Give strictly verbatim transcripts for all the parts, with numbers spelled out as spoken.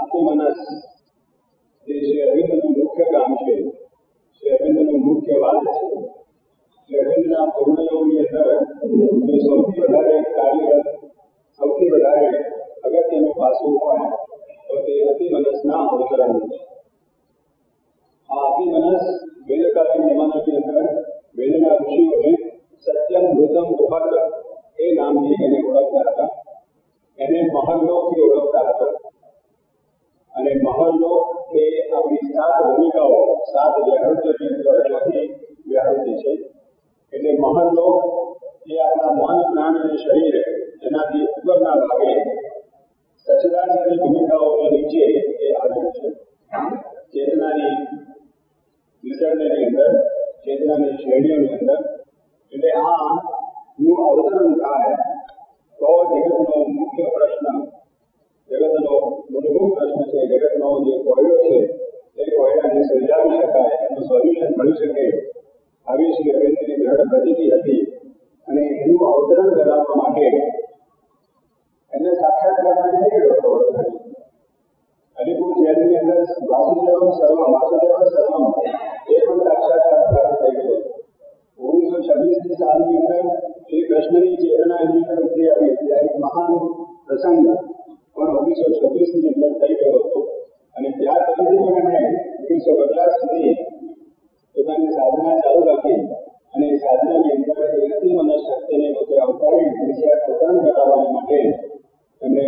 આત્મમનસ જે શ્રી અરવિંદનું મુખ્ય કામ છે, શ્રી અરવિંદનું મુખ્ય વાત છે. શ્રી અરવિંદના પૂર્ણયોગની અંદર જો સૌથી વધારે કાર્યરત, સૌથી વધારે અગત્યનું પાસું હોય તો તે અતિમનસના અવતરણ છે. આ અતિમનસ વેદકાલીન જમાનાની અંદર વેદના ઋષિઓને સત્યમ ભૂતમ ઉપત એ નામથી એને ઓળખતા હતા. એને મહર્લોકથી ઓળખતા હતા. અને મહર્લોક એ આપણી સાત ભૂમિકાઓ, સાત વ્યાહૃતિની અંદર ચોથી વ્યાહૃતિ છે. એટલે મહર્લોક એ આપણા મન, પ્રાણ અને શરીર એનાથી ઉપરના ભાગે સચિદાનંદની ભૂમિકાઓની નીચે એ આવેલું છે. ચેતનાની વિસર્જનની અંદર, ચેતનાની શ્રેણીઓની અંદર. એટલે આ નું અવતરણ થાય તો જગતનો મુખ્ય પ્રશ્ન, જગતનો મૂળભૂત પ્રશ્ન છે, જગતનો જે કોયડો છે એ કોયડાને સર્જાવી શકાય, એનું સોલ્યુશન મળી શકે, આવી શ્રી અરવિંદની દ્રઢ પ્રતીતિ હતી. અને એનું અવતરણ કરાવવા માટે એને સાક્ષાત કરવાની થઈ ગયો હતો. અલિપુર જેલની અંદર વાસુદેવ સર્વમ, વાસુદેવ સર્વમ એ પણ સાક્ષાત્કાર થઈ ગયો હતો. ઓગણીસો છવ્વીસની સાલની અંદર શ્રી કૃષ્ણની ચેતના એની અંદર ઉભરી આવી હતી. આ એક મહાન પ્રસંગ પણ ઓગણીસો છવ્વીસની અંદર થઈ ગયો હતો. અને ત્યાર પછીથી પણ એમણે ઓગણીસો પચાસ સુધી પોતાની સાધના ચાલુ રાખી. અને એ સાધનાની અંદર એ અતિમનસ શક્તિને પોતે અવતારી વિષય પોતાને કરાવવા માટે એમણે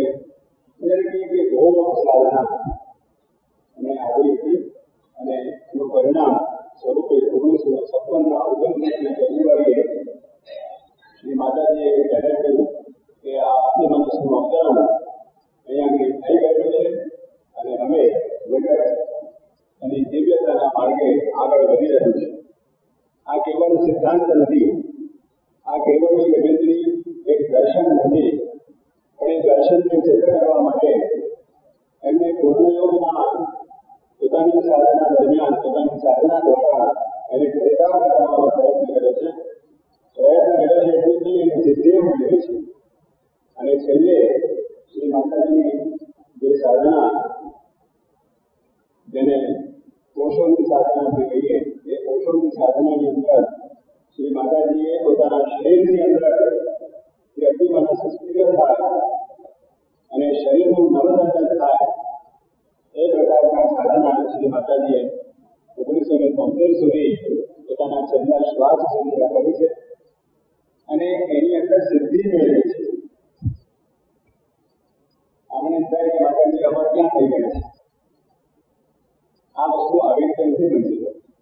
કે ઘોર સાધના અને આવી હતી. અને એનું પરિણામ સ્વરૂપે ઓગણીસો છપ્પનના ઓગણત્રીસમી જાન્યુઆરીએ શ્રી માતાજીએ જાહેર કર્યું કે આ આત્મમનસનું અવતરણ અહીંયા થઈ ગયું છે. અને હવે જગત એની દિવ્યતાના માર્ગે આગળ વધી રહ્યું છે. આ કેવળ સિદ્ધાંત નથી, આ કેવળ શ્રી એક દર્શન નથી, પણ એ દર્શનને સિદ્ધ કરવા માટે એમને પૂર્ણયોગમાં પોતાની સાધના દરમિયાન, પોતાની સાધના દ્વારા એને ચેતાવ કરવાનો પ્રયત્ન કર્યો છે. પ્રયત્ન કર્યો છે એટલું જ નહીં, એની સિદ્ધિઓ મેળવી છે. અને છેલ્લે શ્રી માતાજીની જે સાધના, જેને કોષોની સાધના આપણે કહીએ, એ કોષોની સાધનાની અંદર શ્રી માતાજીએ પોતાના શરીરની અંદર જે અતિમનસ સ્થિર થાય અને શરીરનું નવસર્જન થાય એ પ્રકારના સાધના શ્રી માતાજીએ ઓગણીસો ને તોતેર સુધી પોતાના છેલ્લા શ્વાસ સુધી કરી છે. અને એની અંદર સિદ્ધિ મેળવી છે. આપણે થાય કે માતાજી અમર ક્યાં થઈ ગયા છે? આ વસ્તુ આવી રીતે નથી બનતી.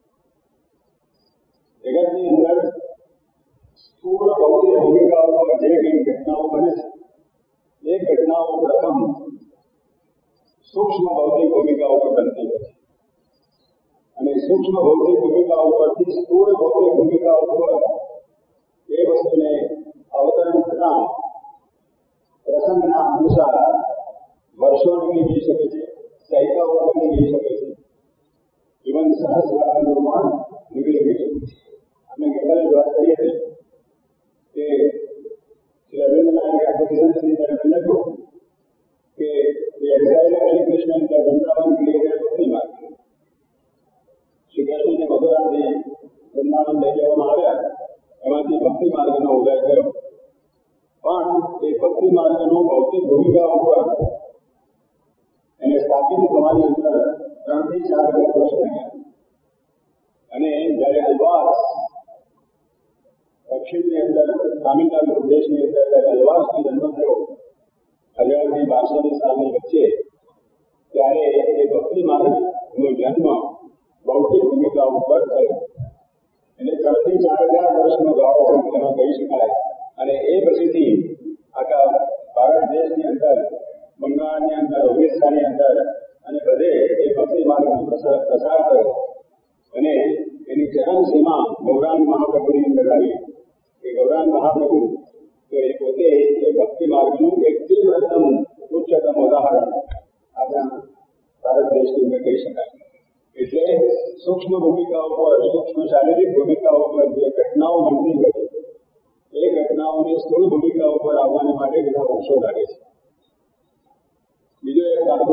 જગતની અંદર સ્થૂળ ભૌતિક ભૂમિકાઓ પર જે કંઈ ઘટનાઓ બને છે એ ઘટનાઓ પ્રથમ સૂક્ષ્મ ભૌતિક ભૂમિકાઓ પર બનતી હોય છે. અને સૂક્ષ્મ ભૌતિક ભૂમિકાઓ પરથી સ્થૂળ ભૌતિક ભૂમિકાઓ પર એ વસ્તુને અવતરણ થતા પ્રસંગના અનુસાર વર્ષો નીકળી જઈ શકે છે, સહિતાઓ નીકળી જઈ શકે છે, જીવન સહસ્રાનું પણ નીકળી ગઈ છે. આપણે ગઈકાલે વાત કરીએ છીએ કે શ્રી અરવિંદના એપ્લિકેશનની અંદર લખ્યું કે એક્ઝાઇલ શ્રી કૃષ્ણ વૃંદાવન ક્રિએટર ભક્તિ માર્ગ. શ્રી કૃષ્ણને મધુરાથી વૃંદાવન લઈ જવામાં આવ્યા, એમાંથી ભક્તિ માર્ગનો ઉદય થયો. પણ એ ભક્તિ માર્ગનો ભૌતિક ભૂમિકા ઉપર એને સ્થાપિત થવાની અંદર ત્રણથી ચાર વર્ષ લાગ્યા. અને જ્યારે અલવાસ દક્ષિણની અંદર, તામિલનાડુ પ્રદેશની અંદર જ્યારે અલવાસનો જન્મ થયો હજારથી બારસોની સાલની વચ્ચે, ત્યારે એ ભક્તિ માર્ગનો જન્મ ભૌતિક ભૂમિકા ઉપર થયો. એટલે ત્રણથી ચાર હજાર વર્ષનો ગાળો એમાં કહી શકાય. અને એ પછીથી આખા ભારત દેશની અંદર, બંગાળની અંદર, ઓરિસ્સાની અંદર અને બધે એ ભક્તિ માર્ગનો પ્રસાર થયો. અને એની ચરમ સીમા ગૌરાંગ મહાપ્રભુની અંદર આવી. એ ગૌરાંગ મહાપ્રભુ તો એ પોતે એ ભક્તિ માર્ગનું એક તીવ્રતમ ઉચ્ચતમ ઉદાહરણ આપણા ભારત દેશની અંદર કહી શકાય. એટલે સૂક્ષ્મ ભૂમિકાઓ પર, સૂક્ષ્મ શારીરિક ભૂમિકાઓ પર જે ઘટનાઓ બનતી હોય એ ઘટનાઓને સ્થૂળ ભૂમિકાઓ પર આવવાને માટે બધા વર્ષો લાગે છે. બીજો એક દાખલો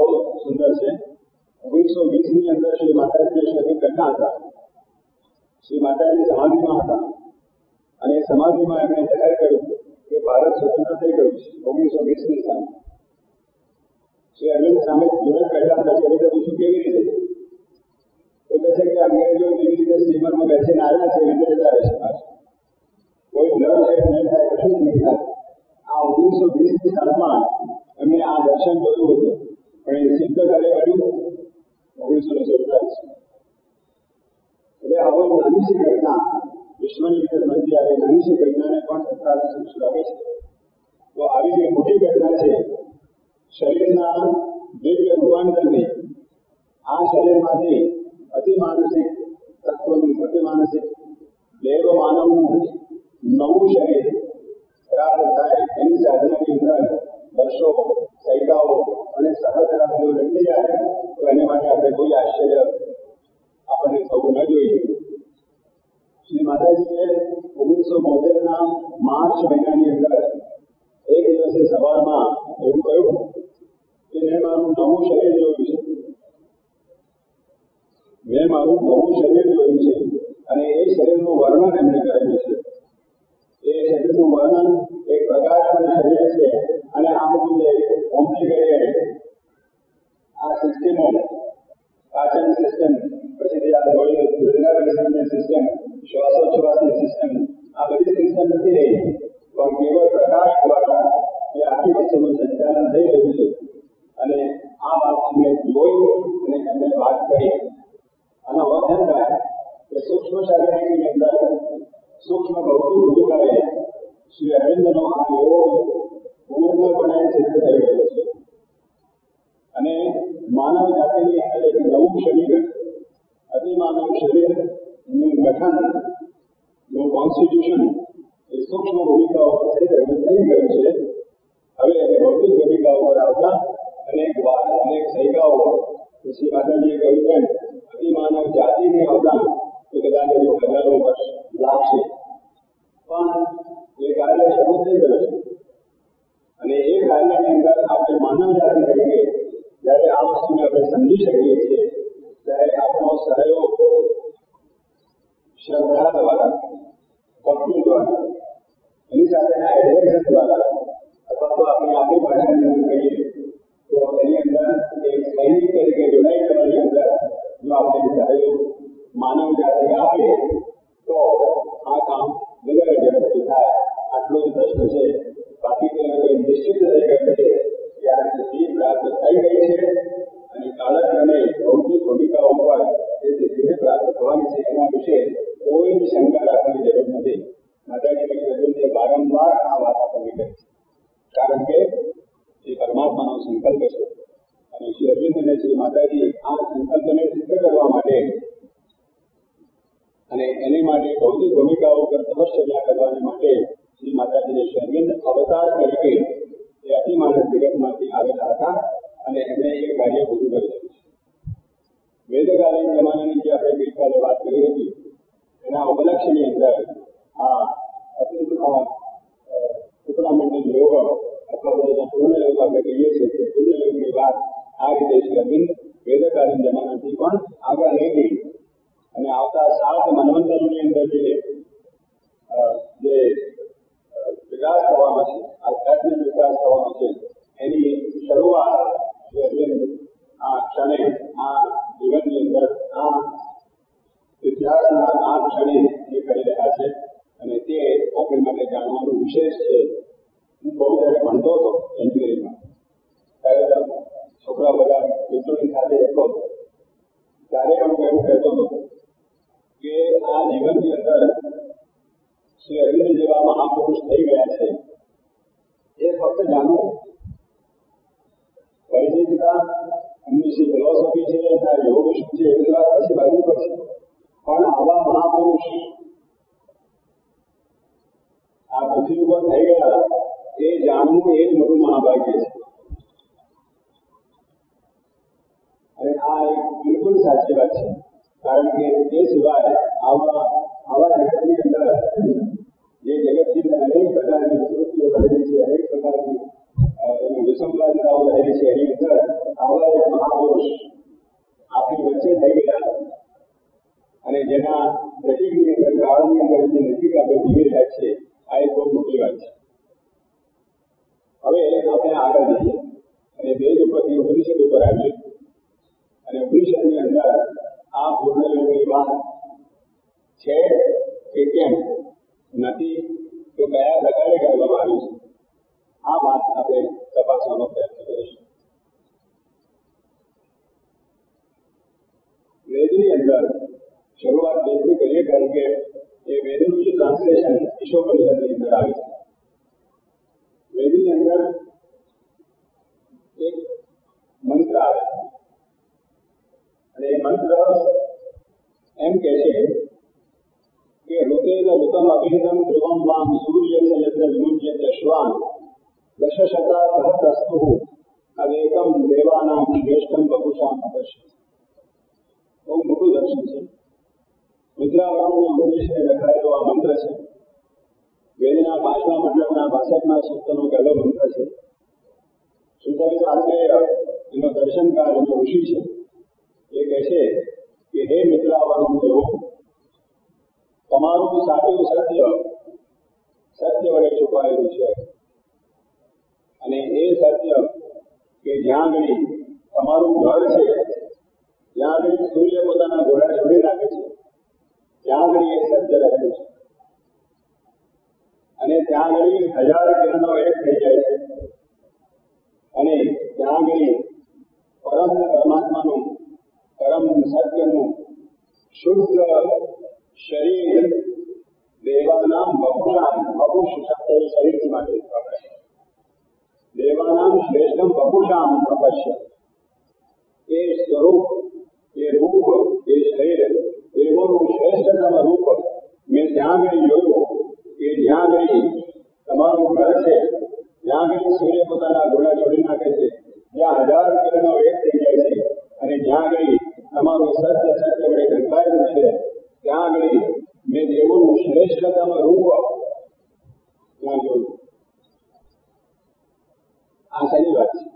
સુંદર છે. ઓગણીસો વીસ ની અંદર શ્રી માતાજી શરીર ઘટના હતા. શ્રી માતાજી સમાધિમાં હતા અને એ સમાધિમાં એમણે જાહેર કર્યું કે ભારત સ્વતંત્ર થઈ ગયું છે ઓગણીસો વીસ ની સામે. શ્રી અરવિંદ સામે જોડે બેઠા હતા. ચરિત્ર પૂછ્યું કેવી રીતે? તો કહે છે કે અંગ્રેજો જેવી રીતે સ્ટીમરમાં બેસીને આવ્યા છે એવી રીતે જતા રહેશે પાછું. કોઈ બ્લડ છે નહીં થાય, કશું જ નહીં થાય. આ ઓગણીસો વીસ ની સાલમાં એમણે આ દર્શન જોયું હતું, પણ એ સિદ્ધ કાર્ય કર્યું ઓગણીસો ને સુડતાલીસ. એટલે આવો નાની સી ઘટના વિશ્વની રીતે બનતી આવે, નાની સી ઘટનાને પણ સત્તાવીસ વર્ષ લાગે છે. તો આવી જે મોટી ઘટના છે શરીરના દિવ્ય રૂપાંતરની, આ શરીરમાંથી અતિ માનસિક તત્વનું, અતિ માનસિક દેવ માનવનું નવું શરીર પ્રાપ્ત થાય એની સાધનાની અંદર વર્ષો, સૈકાઓ અને સહસ્રાબ્દીઓ નીકળી જાય તો એને માટે આપણે કોઈ આશ્ચર્ય આપણને થવું ન જોઈએ. શ્રી માતાજીએ ઓગણીસો બોતેર ના માર્ચ મહિનાની અંદર એક દિવસે સવારમાં એવું કહ્યું કે મેં મારું નવું શરીર જોયું છે, મેં મારું નવું શરીર જોયું છે. અને એ શરીરનું વર્ણન એમણે કરેલું છે. એ શરીરનું વર્ણન એક પ્રકાશનું શરીર છે અને આ બધું જે કોમ્પ્લિકેટેડ આ સિસ્ટમો, પાચન સિસ્ટમ, પછી આ લોહી સિસ્ટમ, શ્વાસોચ્છ્વાસની સિસ્ટમ, આ બધી સિસ્ટમ નથી રહી, પણ કેવળ પ્રકાશ દ્વારા એ આખી વસ્તુનું સંચાલન થઈ રહ્યું છે. અને આ વાત અમને જોઈ અને એમને વાત કરી. આનો અર્થ એમ થાય કે સૂક્ષ્મ શરીરની અંદર સૂક્ષ્મ ભૌતિક ભૂમિકાએ શ્રી અરવિંદનો આ યોગ પૂર્ણપણે સિદ્ધ થઈ ગયો છે. અને માનવ જાતિની અંદર એક નવું શરીર, અતિમાનવ શરીરનું ગઠન, નું કોન્સ્ટિટ્યુશન એ સૂક્ષ્મ ભૂમિકાઓ થઈ રહ્યું થઈ ગયું છે. હવે એને ભૌતિક ભૂમિકાઓ પર આવતા અનેક વાર અનેક સૈકાઓ શ્રી માતાજીએ કહ્યું તેમ અતિમાનવ જાતિને આવતા તો કદાચ હજુ હજારો વર્ષ લાગશે, પણ એ કાર્ય શરૂ થઈ ગયું છે. અને એ કાર્યની અંદર આપણે માનવ જાતિ તરીકે જ્યારે આ વસ્તુને આપણે સમજી શકીએ છીએ ત્યારે આપણો સહયોગ શ્રદ્ધા દ્વારા, ભક્તિ દ્વારા, એની સાથેના એડવેન્ચર દ્વારા, અથવા તો આપણે આપણી ભાષાની અંદર કહીએ તો એની અંદર એક સૈનિક તરીકે જોડાઈ જવાની અંદર જો આપણે સહયોગ માનવ જાતિ આપીએ તો આ કામ વગર ઝડપથી થાય. આટલો જ પ્રશ્ન છે. બાકી તો એ નિશ્ચિત થઈ ગયું છે કે આ સિદ્ધિ પ્રાપ્ત થઈ ગઈ છે અને કાળક્રમે ભૌતિક ભૂમિકાઓ પર એ સિદ્ધિને પ્રાપ્ત થવાની છે. એના વિશે કોઈ જ શંકા રાખવાની જરૂર નથી. માતાજીની પ્રભુએ વારંવાર આ વાત આપણને કહી, કારણ કે એ પરમાત્માનો સંકલ્પ છે. અને શ્રી અરવિંદ અને શ્રી માતાજી આ સંકલ્પને સિદ્ધ કરવા માટે અને એની માટે ભૌતિક ભૂમિકાઓ પર તપશ્ચર્યા કરવાને માટે શ્રી માતાજીને શ્રી અરવિંદ અવતાર તરીકે એ અતિમાનવ જગતમાંથી આવેલા હતા અને એમણે એ કાર્ય પૂરું કરી દીધું છે. વેદકાલીન જમાનાની જે આપણે ગઈકાલે વાત કરી હતી એના ઉપલક્ષ્યની અંદર આ ટુકડામંડળ યોગ અથવા પૂર્ણયોગ આપણે કહીએ છીએ કે પૂર્ણયોગની વાત આ રીતે શ્રી અરવિંદ વેદકાલીન જમાનાથી પણ આગળ લઈ ગઈ અને આવતા સાત મન્વંતરોની અંદર જે જે વિકાસ થવાનો છે, આધ્યાત્મિક વિકાસ થવાનો છે, એની શરૂઆત શ્રી અરવિંદ આ ક્ષણે, આ જીવનની અંદર, આ ઇતિહાસના આ ક્ષણે એ કરી રહ્યા છે. અને તે આપણી માટે જાણવાનું વિશેષ છે. હું બહુ જ્યારે ભણતો હતો એન્જિનિયરિંગમાં, ત્યારે છોકરા બધા મિત્રોની સાથે રહેતો હતો, ત્યારે પણ હું એવું કહેતો હતો કે આ જીવનની અંદર શ્રી અરવિંદ જેવા મહાપુરુષ થઈ ગયા છે એ ફક્ત જાણવું, પરિચિતતા, એમની જે ફિલોસોફી છે, એમના યોગ શું છે એવી વાત પછી બનવું પડશે. પણ આવા મહાપુરુષ આ પૃથ્વી ઉપર થઈ ગયા એ જાણવું એ જ મોટું મહાભાગ્ય છે. અને આ એક બિલકુલ સાચી વાત છે, કારણ કે તે સિવાય આવા આવા જગતની અંદર જે જગતની અંદર અનેક પ્રકારની વિકૃતિઓ રહેલી છે, અનેક પ્રકારની વિસંવાદિતાઓ રહેલી છે, એની અંદર આવા એક મહાપુરુષ વચ્ચે થઈ ગયા અને જેના પ્રતિકની અંદર કાળની અંદર જે નજીક આપણે જીવી રહ્યા છીએ, આ એક બહુ મોટી વાત છે. હવે આપણે આગળ જઈએ અને વેદ ઉપરથી ઉપનિષદ ઉપર આવીએ અને ઉપનિષદની અંદર આ પૂર્ણયોગની વાત છે કે કેમ નથી, તો કયા પ્રકારે કરવામાં આવ્યું છે, આ વાત આપણે તપાસવાનો પ્રયત્ન કરીશું. વેદની અંદર શરૂઆત વેદની કરીએ, કારણ કે એ વેદનું જે ટ્રાન્સલેશન ઈશોપનિષદની અંદર આવે છે. વેદની અંદર એક મંત્ર આવે છે અને એ મંત્ર એમ કહે છે કે ઋતેન ઋતમ અભિહિતમ ધ્રુવમ વામ સૂર્ય યત્ર વિમુચ્યતે શ્વાન દશશતા સહસ્રસ્તુ અવેકમ દેવાનામ શ્રેષ્ઠમ બહુશામ અપશ્ય. બહુ મોટું દર્શન છે. મુદ્રાવર્ણના ઉદ્દેશ્ય લખાયેલો આ મંત્ર છે. વેદના પાંચમા મંડળના બાસઠમા સૂક્તનો પહેલો મંત્ર છે. સુધર્ષ આચાર્ય એનો દર્શનકાર એનો ઋષિ છે. એ કહે છે કે હે મિત્રાવર્ણ દેવો, તમારું સાચું સત્ય સત્ય વડે છુપાયેલું છે અને એ સત્ય કે જ્યાં આગળ તમારું ઘર છે, જ્યાં આગળ સૂર્ય પોતાના ઘોડા જોડી નાખે છે, ત્યાં આગળ એ સત્ય રહેલું છે અને ત્યાં આગળ હજાર કિરણો એક થઈ જાય છે અને ત્યાં આગળ પરમ પરમાત્માનું પરમ સત્યનું શુદ્ધ શરીર દેવાનામ બપુષામ, બપુષ શબ્દ શરીર માટે વપરાય. દેવાનામ શ્રેષ્ઠમ બપુષામ અપશ્ય. એ સ્વરૂપ, એ રૂપ, એ શરીર એવોનું શ્રેષ્ઠતમ રૂપ મેં ત્યાં આગળ જોયું કે જ્યાં આગળ તમારું ઘર છે, જ્યાં આગળ સૂર્ય પોતાના ઘોડા છોડી નાખે છે, જ્યાં હજાર કિરણો એક થઈ જાય છે અને જ્યાં આગળ તમારું સત્ય સત્ય વડે ઢંકાયેલું છે, ત્યાં આગળ મેં દેવોનું શ્રેષ્ઠતમ રૂપ ત્યાં જોયું. આ સારી વાત છે.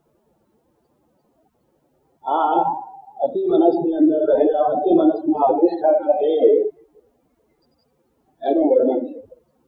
આ અતિ મનસની અંદર રહેલા અતિ મનસમાં અધિષ્ઠાતા દેવ એનું વર્ણન છે.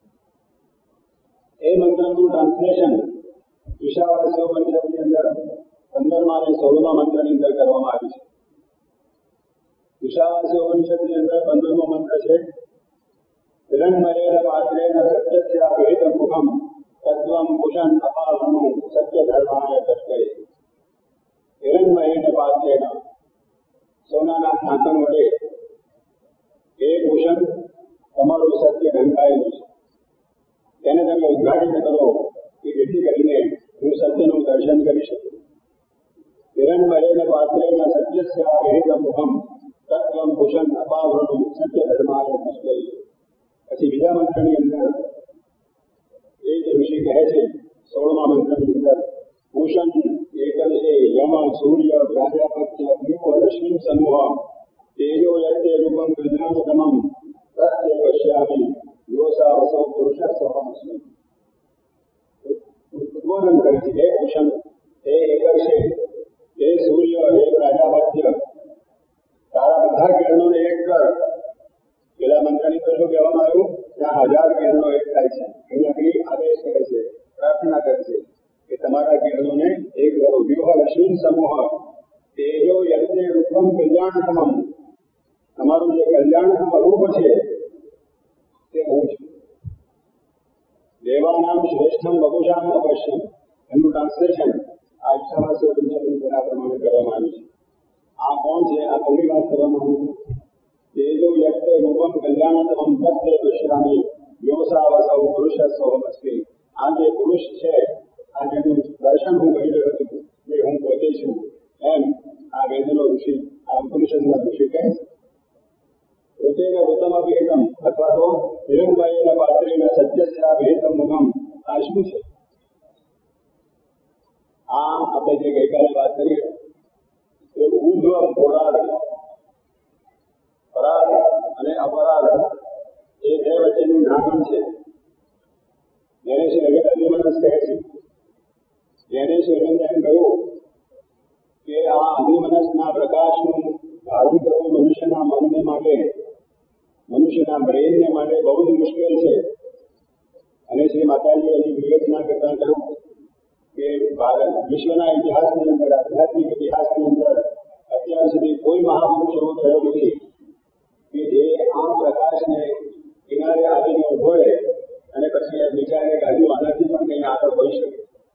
એ મંત્રનું ટ્રાન્સલેશન ઈશાવાસ્યોપનિષદની અંદર પંદરમા અને સોળમા મંત્રની અંદર કરવામાં આવ્યું છે. ઈશાવાસ્યોપનિષદની અંદર પંદરમો મંત્ર છે હિરણ્મયેન પાત્રેણ સત્યસ્યાભેદમ મુખમ તત્વમ કુશન અપાવનું સત્ય ધર્માય તસ્કરે. હિરણ્મયેન પાત્રેણ, સોનાના ઢાંકણ વડે એ ભૂષણ તમારું સત્ય ઢંકાયેલું છે, તેને તમે ઉદ્ઘાટિત કરો કે જેથી કરીને હું સત્યનું દર્શન કરી શકું. હિરણ્મયેન પાત્રેણ સત્યસ્યાભેદમ મુખમ તત્વમ કુશન અપાવનું સત્ય ધર્માય તસ્કરે. પછી બીજા મંત્રની અંદર એ જ ઋષિ કહે છે સોળમા મંત્રની અંદર ભૂષણ એકંશે યમ સૂર્ય પ્રજાપત્ય વ્યુહ રશ્મિ સમૂહ તેજો યતે રૂપમ ગજાનતમમ તત્તે પશ્યામિ યોસા વસૌ પુરુષ સ્વહમસ્મિ. ઉદ્બોધન કરે છે હે ભૂષણ, હે એકંશે, હે સૂર્ય, હે પ્રજાપત્ય, તારા બધા કિરણોને એક કર. પેલા મંત્રની તો શું કહેવામાં આવ્યું, ત્યાં હજાર કિરણો એક થાય છે. અહીંયા આગળ આદેશ કરે છે, પ્રાર્થના કરે છે કે તમારા કિરણોને એક કરો. વ્યુહ રશ્મિ સમૂહ તેજો યજ્ઞ રૂપમ કલ્યાણતમમ, તમારું જે કલ્યાણતમ રૂપ છે તે હું છું. દેવાનામ શ્રેષ્ઠમ બપુષામ અપશ્યમ, એનું ટ્રાન્સલેશન આ ઈશાવાસ્યોપનિષદની તેના પ્રમાણે કરવામાં આવ્યું છે. આ કોણ છે? આ પહેલી વાત કરવામાં આવ્યું. તેજો યજ્ઞ રૂપમ કલ્યાણતમમ તત્તે પશ્યામિ યોસા વસૌ પુરુષ સ્વહમસ્મિ. આ જે પુરુષ છે, આ જેનું દર્શન હું કરી રહ્યો છું એ હું પોતે છું, એમ આ વેદનો ઋષિ, આ ઉપનિષદના ઋષિ કહે છે. ઋતેન ઋતમભેદમ અથવા તો હિરણ્મયેન પાત્રેણ સત્યસ્યાભેદમ મુખમ. આ શું છે? આ આપણે જે ગઈકાલે વાત કરીએ એ ઉર્ધ્વ પોરાડ, પરાડ અને અપરાધ એ બે વચ્ચેનું ઢાંકણ છે. જેને શ્રી રવિન્દ્ર અભિમનસ કહે છે, જેને શ્રી રવિન્દ્ર એમ કહ્યું કે આ અભિમનસના પ્રકાશનું ધારણ કરવું મનુષ્યના મનને માટે, મનુષ્યના બ્રેનને માટે બહુ જ મુશ્કેલ છે. અને શ્રી માતાજી એની વિવેચના કરતા કહ્યું કે ભારત વિશ્વના ઇતિહાસની અંદર, આધ્યાત્મિક ઇતિહાસની અંદર અત્યાર સુધી કોઈ મહાપુરુષ એવો થયો નથી કે જે આ પ્રકાશને કિનારે આવીને ઉભો રહે અને પછી વિચારે કે હજુ આનાથી પણ કંઈ આગળ હોઈ શકે.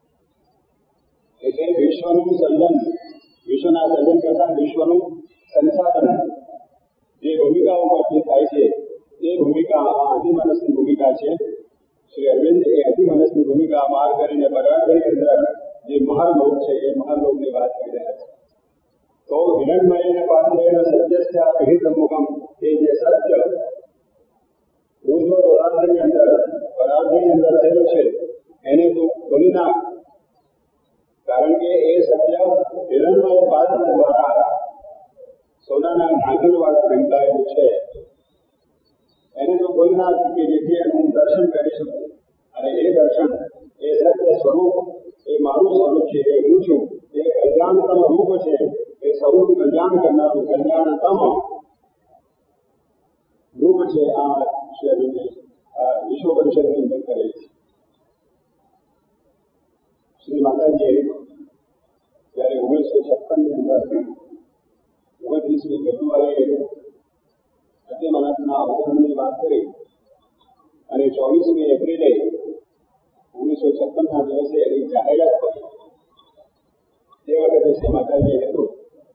એટલે વિશ્વનું સર્જન, વિશ્વના સર્જન કરતા વિશ્વનું સંસાધન જે ભૂમિકા ઉપરથી થાય છે તે ભૂમિકા આ અધિમાનસની ભૂમિકા છે. શ્રી અરવિંદ એ અધિમાનસની ભૂમિકા પાર કરીને પરાગની અંદર જે મહાલોક છે એ મહાલોકની વાત કરી રહ્યા છે. તો હિરણમયને પાત્રેણ સત્યસ્ય અહિતમુખમ, એ જે સત્ય ઉર્ધ્વ પરાર્ધની અંદર પરાર્ધની અંદર રહેલું છે એને તું ખોલી નાખ. કારણ કે એ સત્ય હિરણમય પાત્ર દ્વારા સોનાના ઢાંકણ વાળા ઢંકાયેલું છે. એને તો કોઈ ના કે જેથી એનું દર્શન કરી શકું. અને એ દર્શન, એ સત્ય સ્વરૂપ, એ મારું સ્વરૂપ છે, એ હું છું, એ કલ્યાણતમ રૂપ છે, એ સૌનું કલ્યાણ કરનારું કલ્યાણતમ રૂપ છે. આ વિશ્વ પરિષદની અંદર કરેલી છે. શ્રી માતાજીએ જયારે ઓગણીસો છપ્પન ની અંદર ઓગણત્રીસમી ફેબ્રુઆરીએ સત્યમાનસના અવતરણની વાત કરી અને ચોવીસમી એપ્રિલે ઓગણીસો છપ્પન ના દિવસે એની જાહેરાત કરી. તે વખતે શ્રી માતાજીએ કહ્યું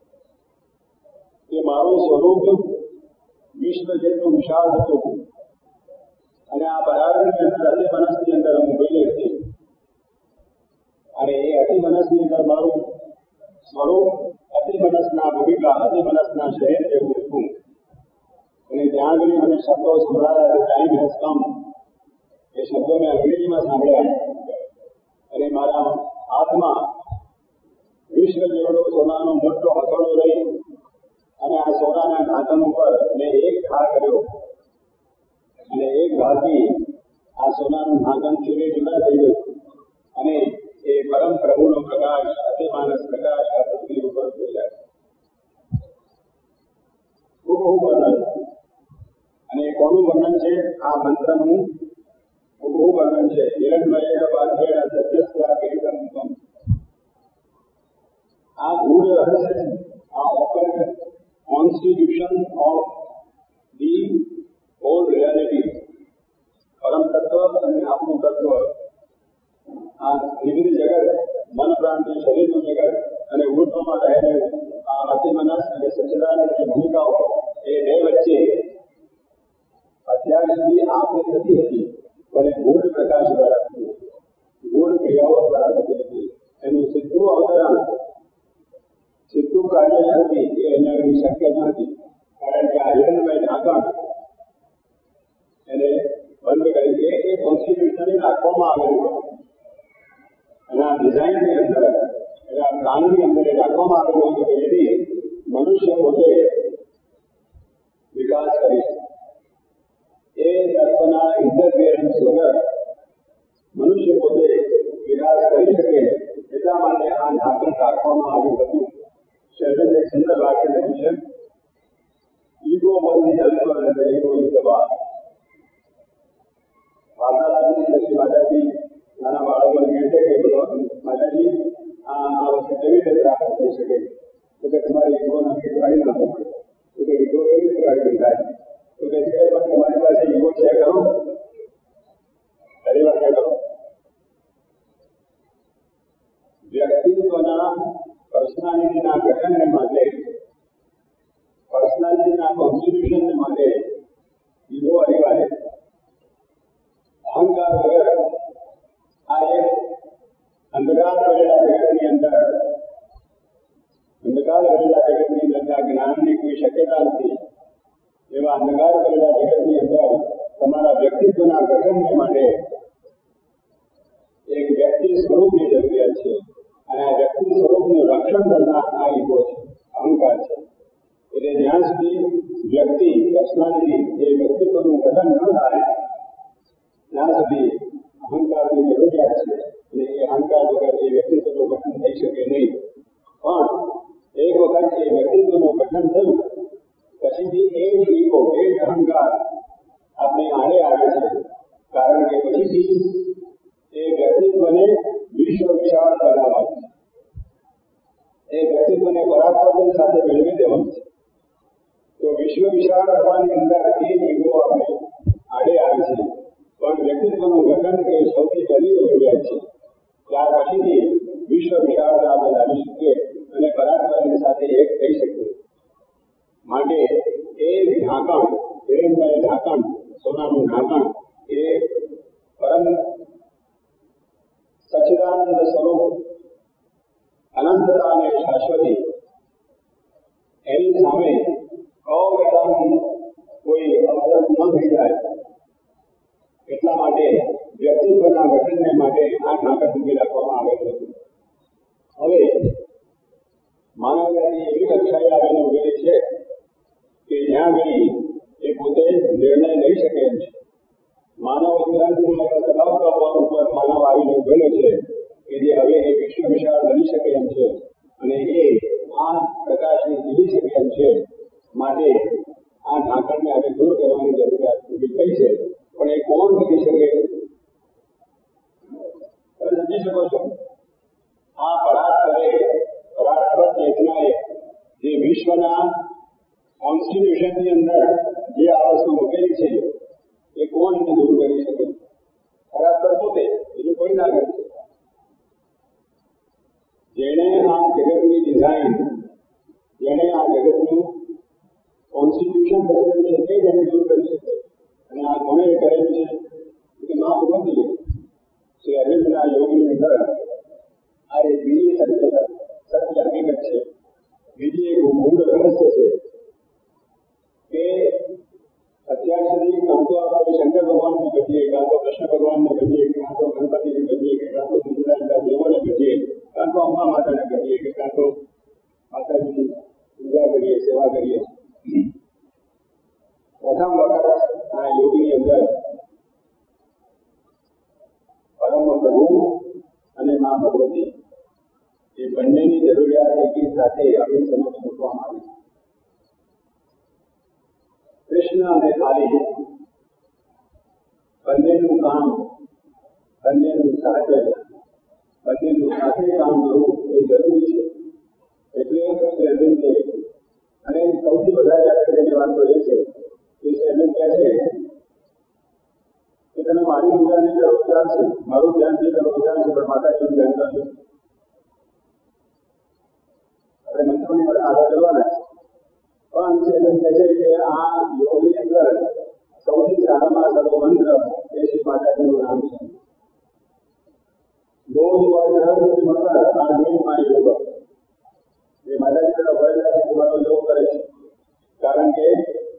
કે મારું સ્વરૂપ વિશ્વ જેટલું વિશાળ હતું અને આ પરાગની અંદર અતિમનસની અંદર હું ગયેલી હતી અને એ અતિમનસની અંદર મારું સ્વરૂપ અતિમનસના ભૂમિકા, અતિમનસના શરીર જેવું હતું. અને ત્યાં આગળ મને શબ્દો સંભળાયા, ટાઈમ હેઝ કમ, એ શબ્દો મેં અંગ્રેજીમાં સાંભળ્યા અને મારા હાથમાં વિશ્વ જેવડો સોનાનો મોટો હથોડો લઈ અને આ સોનાના ઢાંકણ ઉપર મેં એક ઘા કર્યો અને એક ઘાથી આ સોનાનું ઢાંકણ ચૂરે જુદા થઈ ગયું અને એ પરમ પ્રભુનો પ્રકાશ, અતિમાનસ પ્રકાશ આ પૃથ્વી ઉપર ફેલાય. ખૂબ ખૂબ વર્ણન. અને કોનું વર્ણન છે? આ મંત્રનું ખૂબ ખૂબ વર્ણન છે. હિરણમય પાત્રેણ સત્યસ્ય અહિતમુખમ. આ ગૂઢ રહસ્ય છે. આ open constitution of the whole reality, પરમ તત્વ અને આપણું તત્વ, આ વિવિધ જગત, મન પ્રાણથી શરીરનું જગત અને ઉર્ધ્વમાં રહેલું આ અતિમનસ અને સચ્ચિદાનંદની ભૂમિકાઓ, એ બે વચ્ચે અત્યાર સુધી આપણે થતી હતી પણ ગૂઢ પ્રકાશ દ્વારા થતી, ગૂઢ ક્રિયાઓ દ્વારા થતી હતી. એનું સીધું અવતરણ, સીધું કાર્ય હતી એ એના શક્ય નથી. કારણ કે આ હિરણમય ઢાંકણ એને બંધ કરી દે એ કોન્સ્ટિટ્યુશનને રાખવામાં આવેલું અને આ ડિઝાઇનની અંદર એટલે આ પ્લાનની અંદર એ રાખવામાં આવેલું હતું કે જેથી મનુષ્ય પોતે વિકાસ કરી શકે. એ તત્વના ઇન્ટરફિયરન્સ વગર મનુષ્ય પોતે વિકાસ કરી શકે એટલા માટે આ ઢાંકણ રાખવામાં આવ્યું હતું. શેરડને એક સુંદર વાક્ય લખ્યું છે, ઈગો બંધી જલતો અને ઈગો દબા. વાર્તાલાપની લક્ષી માતાજી નાના બાળકોને કહે છે કે માતાજી આ વસ્તુ કેવી રીતે પ્રાપ્ત થઈ શકે? તો કે તમારી ઈગોના કાઢી નાખો પડે. તો કે ઈગો કેવી રીતે કાઢી થાય? તો કે પણ તમારી પાસે ઈગો છે ખરો? ખરી વાત કરો. વ્યક્તિત્વના પર્સનાલિટીના ગઠનને માટે, પર્સનાલિટીના કોન્સ્ટિટ્યુશનને માટે ઈગો અનિવાર્ય. અહંકાર વગર આ એક અંધકાર કરેલા જગતની અંદર, અંધકાર કરેલા જગતની અંદર જ્ઞાનની કોઈ શક્યતા નથી. એવા અંધકાર કરેલા જગતની અંદર તમારા વ્યક્તિત્વના ગઠનને માટે એક વ્યક્તિ સ્વરૂપની જરૂરિયાત છે અને આ વ્યક્તિ સ્વરૂપનું રક્ષણ કરનાર આ ઈગો છે, અહંકાર છે. એટલે જ્યાં સુધી વ્યક્તિ પર્સનાલિટી એ વ્યક્તિત્વનું ગઠન ન થાય ત્યાં સુધી અહંકારની જરૂરિયાત છે અને એ અહંકાર વગર એ વ્યક્તિત્વનું ગઠન થઈ શકે નહીં. પણ એક વખત એ વ્યક્તિત્વનું ગઠન થયું એબિલિટી એ વ્યક્તિત્વને વિશ્વ વિશાળ બનાવવાની છે. એ વ્યક્તિત્વને પરાત્પર્ય સાથે મેળવી દેવાનું છે. તો વિશ્વ વિશાળ કરવાની અંદર એ જીવો આપણે આડે આવે છે. પણ વ્યક્તિત્વનું ગઠન એ સૌથી પહેલી જરૂરિયાત છે. ત્યાર પછીથી વિશ્વ વિશાળતા આપણે લાવી શકીએ અને પરાત્પર્ય સાથે એક થઈ શકીએ. માટે એ ઢાંકણ હિરેનભાઈ ઢાંકણ સોનાનું ઢાંકણ એ પરમ સચ્ચિદાનંદ સ્વરૂપ અનંતતા અને શાશ્વતી એની સામે અવગણવાનું કોઈ અવસર ન થઈ જાય એટલા માટે વ્યક્તિત્વના ગઠનને માટે આ ઢાંકણ મૂકી રાખવામાં આવેલું હતું. હવે માનવજાતિ એવી કક્ષાએ આવીને ઉભેલી છે કે જ્યાં આગળ એ પોતે નિર્ણય લઈ શકે એમ છે. માનવ ઉત્ક્રાંતિના તબક્કા ઉપર માનવ આવીને ઉભેલો છે કે જે હવે એ વિશ્વ વિશાળ બની શકે એમ છે અને એ આ પ્રકાશને જીવી શકે એમ છે. માટે આ ઢાંકણને હવે દૂર કરવાની જરૂરિયાત ઊભી થઈ છે. પણ એ કોણ કરી શકે? તમે સમજી શકો છો? આ પરાત્પરે પરાત્પર ચેતનાએ જે વિશ્વના કોન્સ્ટિટ્યુશનની અંદર જે આ વસ્તુ મૂકેલી છે એ કોણ એને દૂર કરી શકે? પરાત્પર પોતે, બીજું કોઈ ના કરી શકે. જેણે આ જગતની ડિઝાઇન, જેણે આ જગતનું કોન્સ્ટિટ્યુશન કરેલું છે તે જ એને દૂર કરી શકે. અને આ કોણે કરેલું છે કે મા ભગવતી શ્રી અરવિંદના યોગની અંદર આ એક બીજી સત્ય સત્ય હકીકત છે. બીજી એક મૂળ રહસ્ય છે કે અત્યાર સુધી કાં તો આપણે શંકર ભગવાનને કહીએ, કાં તો કૃષ્ણ ભગવાનને કહીએ, કાં તો ગણપતિને કહીએ, કે કાં તો ગુજરાતના દેવોને કહીએ, કાં તો અંબા માતાને કહીએ, કે કાં તો માતાજીની પૂજા કરીએ, સેવા કરીએ. પ્રથમ વખત આ યોગની અંદર પરમ પ્રભુ અને મા ભગવતી એ બંનેની જરૂરિયાત એકી સાથે આપણી સમક્ષ મૂકવામાં આવી છે. કૃષ્ણ અને કાલી બંનેનું કામ, બંનેનું સાહચર્ય, બંનેનું સાથે કામ કરવું એ જરૂરી છે. એટલે શ્રી અરવિંદે અને સૌથી વધારે અગત્યની વાત તો એ છે કે શ્રી અરવિંદ કહે છે કે તમે મારી પૂજા નહીં કરો ચાલશે, મારું ધ્યાન નહીં કરો ચાલશે, પણ માતાજીનું ધ્યાન કરજો. આપણે મંત્રોની પર આધાર કરવાના પણ શ્રી અરવિંદ કહે છે કે આ યોગની અંદર સૌથી સારામાં સારો મંત્ર એ શ્રી માતાજીનું નામ છે. રોજ વાળી મંત્ર આ જોઈમાં યોગ એ માતાજી તરફ વળેલા છે તમારો યોગ કરે છે. કારણ કે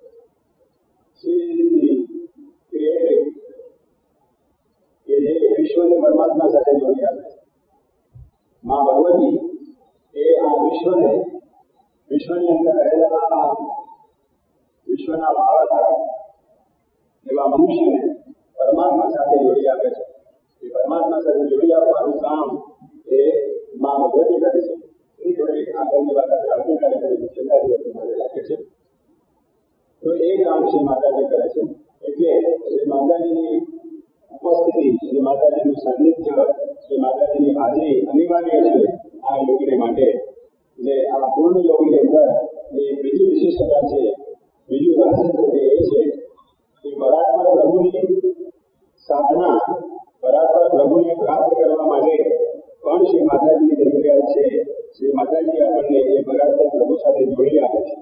કે જે વિશ્વને પરમાત્મા સાથે જોડી આપે છે. મા ભગવતી એ આ વિશ્વને વિશ્વની અંદર રહેલા આ વિશ્વના બાળક એવા મનુષ્યને પરમાત્મા સાથે જોડી આપે છે. એ પરમાત્મા સાથે જોડી આપવાનું કામ એ મા ભગવતી કરે છે. એ જોડે આગળની વાત આપણે આવતીકાલે કરીશું, છેલ્લા દિવસે મારે લાગે છે. તો એ કામ શ્રી માતાજી કરે છે. એટલે શ્રી માતાજીની ઉપસ્થિતિ, શ્રી માતાજીનું સાનિધ્ય, શ્રી માતાજીની હાજરી અનિવાર્ય છે આ યોગને માટે. એટલે આ પૂર્ણ યોગની અંદર એ બીજી વિશિષ્ટતા છે, બીજું રહસ્ય એ છે કે પરાત્પર પ્રભુની સાધના, પરાત્પર પ્રભુને પ્રાપ્ત કરવા માટે પણ શ્રી માતાજીની જરૂરિયાત છે. શ્રી માતાજી આપણને એ પરાત્પર પ્રભુ સાથે જોડી આપે છે.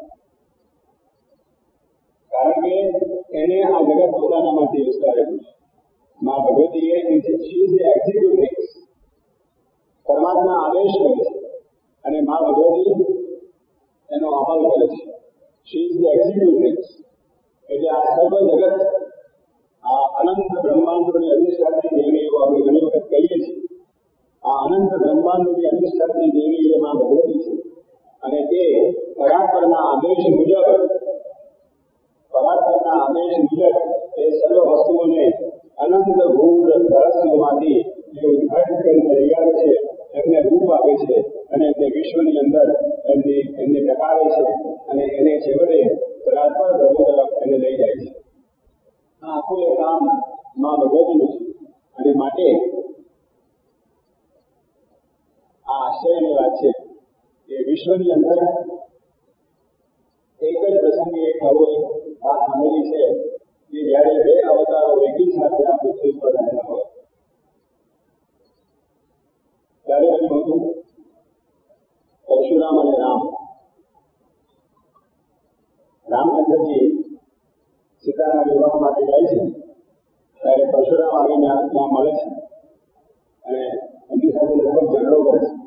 કારણ કે એને આ જગત પોતાના માટે વિસ્તારેલું છે. મા ભગવતીએ એક્ઝિક્યુટિવ પરમાત્મા આદેશ કરે છે અને મા ભગવતી એનો અમલ કરે છે. She is the executive. એટલે આ સર્વ જગત, આ અનંત બ્રહ્માંડોની અધિષ્ઠાત્રી દેવી એવું આપણે ઘણી વખત કહીએ છીએ. આ અનંત બ્રહ્માંડોની અધિષ્ઠાત્રી દેવી એ મા ભગવતી છે અને તે પરાત્પરના આદેશ મુજબ પરાત્પરના આદેશ મુજબ એ સર્વ વસ્તુઓને અનંત ગૂઢ રહસ્યોમાંથી જે ઉદ્ઘાટિત કરીને તૈયાર છે એમને રૂપ આપે છે અને તે વિશ્વની અંદર એમની એમને ટકાવે છે અને એને છેવટે પરાત્પર પ્રભુ તરફ એને લઈ જાય છે. આ આખું એ કામ મા ભગવતીનું છે. અને માટે આ આશ્ચર્યની વાત છે કે વિશ્વની અંદર એક જ પ્રસંગે એક આવો એક વાત મળેલી છે કે જ્યારે બે અવતારો એકી સાથે આ પૃથ્વી પર રહેલા હોય ત્યારે બન્યું હતું પરશુરામ અને રામ. રામચંદ્રજી સીતાના વિવાહ માટે જાય છે ત્યારે પરશુરામ આવીને ત્યાં મળે છે અને એમની સાથે લગભગ ઝઘડો કરે છે.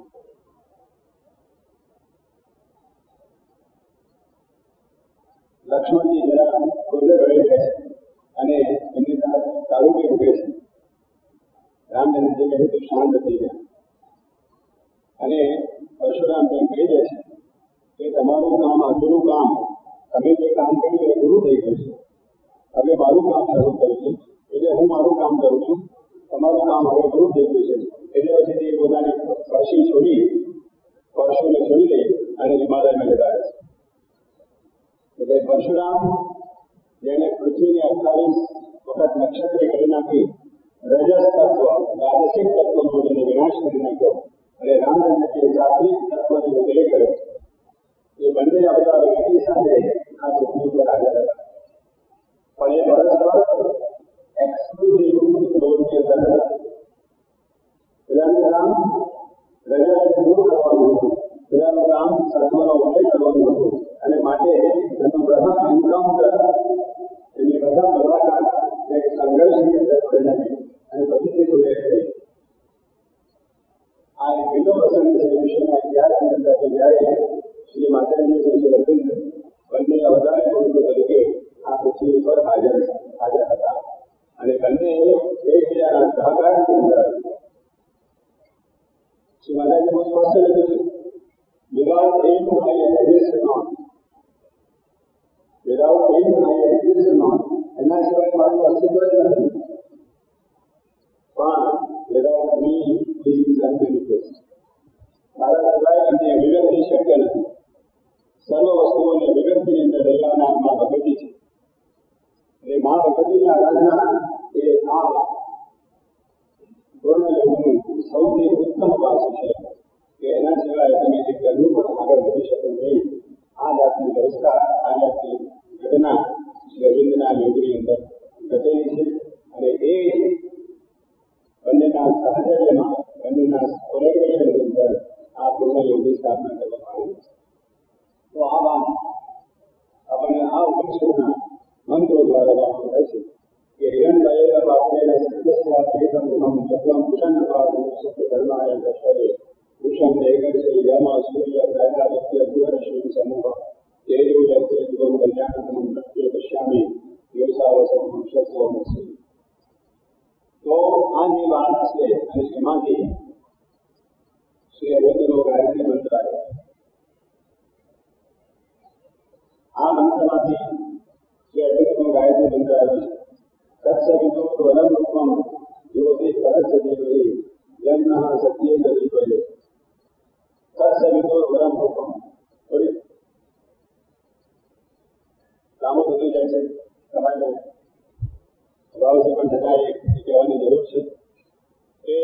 લક્ષ્મણજી જરા ક્રોધે ભળી રહે છે અને એમની તરફ તાળુકી ઉઠે છે. રામચંદ્રજી કહે તો શાંત થઈ ગયા અને પરશુરામ તેમ કહી દે છે કે તમારું કામ અધૂરું કામ તમે જે કામ કર્યું એ પૂરું થઈ ગયું છે. હવે મારું કામ શરૂ કર્યું છે એટલે હું મારું કામ કરું છું. તમારું કામ હવે પૂરું થઈ ગયું છે. એટલે પછી તે પોતાની પરશી છોડી પરશુને છોડી દઈ અને હિમાલયમાં જતા રહે છે. એટલે પરશુરામ જેને પૃથ્વીને અઠ્ઠાવીસ વખત નક્ષત્રે કરી નાખી રજસ તત્વ રાજસિક તત્વનો જેને વિનાશ કરી નાખ્યો અને રામચંદ્રજીએ સાત્વિક તત્વનો ઉદય કર્યો. એ બંને અવતારો એકી સાથે આ પૃથ્વી પર આવ્યા હતા પણ એ પરસ્પર એક્સક્લુઝિવ રોલની અંદર હતા. પેલાનું કામ રજસ દૂર કરવાનું હતું, પેલાનું કામ સત્વનો ઉદય કરવાનું હતું અને માટે એનું પ્રથમ એન્કાઉન્ટર એની પ્રથમ મુલાકાત એક સંઘર્ષની અંદર પરિણમી અને પછી તે સુરેખ થઈ. આ એક બીજો પ્રસંગ છે વિશ્વના ઇતિહાસની અંદર કે જ્યારે શ્રી માતાજી શ્રી અરવિંદ બંને અવતારી પુરુષો તરીકે આ પૃથ્વી ઉપર હાજર હાજર હતા અને બંને એકબીજાના સહકારની અંદર શ્રી માતાજી બહુ સ્પષ્ટ લખ્યું છે without aim I exist not. Without aim I exist not. એના સિવાય મારું અસ્તિત્વ જ નથી. પણ without me he is unmanifest. મારા સિવાય એની અભિવ્યક્તિ શક્ય નથી. સર્વ વસ્તુઓની અભિવ્યક્તિની અંદર રહેવાના મા ભગવતી છે. એટલે મા ભગવતીની આરાધના એ આ પૂર્ણ યોગનું સૌથી ઉત્તમ પાસું છે કે એના સિવાય તમે જે કરવું પણ આગળ વધી શકો નહીં. આ જાતની વ્યવસ્થા આ જાતની ઘટના શ્રી અરવિંદના યોગની અંદર ઘટેલી છે અને એ બંનેના સાહચર્યમાં બંનેના કોલેબરેશનની અંદર આ પૂર્ણ યોગની સ્થાપના કરવામાં આવી છે. તો આ વાત આપણને આ ઉપનિષદના મંત્રો દ્વારા જાણવા મળે છે કે હિરણ્યય બાપને સત્યસ્યા ભેદમ હમ ચક્રમ કુશન સત્ય ધર્માય દર્શયે કુશન દેગર્ષે યમ સૂર્ય પ્રજાપત્ય ભુવનશ્રી સમૂહ તેજો જગતે જીવમ કલ્યાણતમં પ્રત્યે પશ્યામિ યોસાવસમ શસ્વમસી. તો આ જે વાત છે અને એમાંથી શ્રી અરવિંદનો ગાયત્રી મંત્ર આવ્યો. આ મંત્રમાંથી શ્રી અરવિંદનો ગાયત્રી મંત્ર આવ્યો છે તત્સવિતો વરમ રૂપમ યોગી પરસ્ય દેવી યન્નઃ સત્યે દવીપયે. તત્સવિતો વરમ રૂપમ થોડી લાંબુ થતું જાય છે તમારે અભાવ છે પણ છતાં એક કહેવાની જરૂર છે કે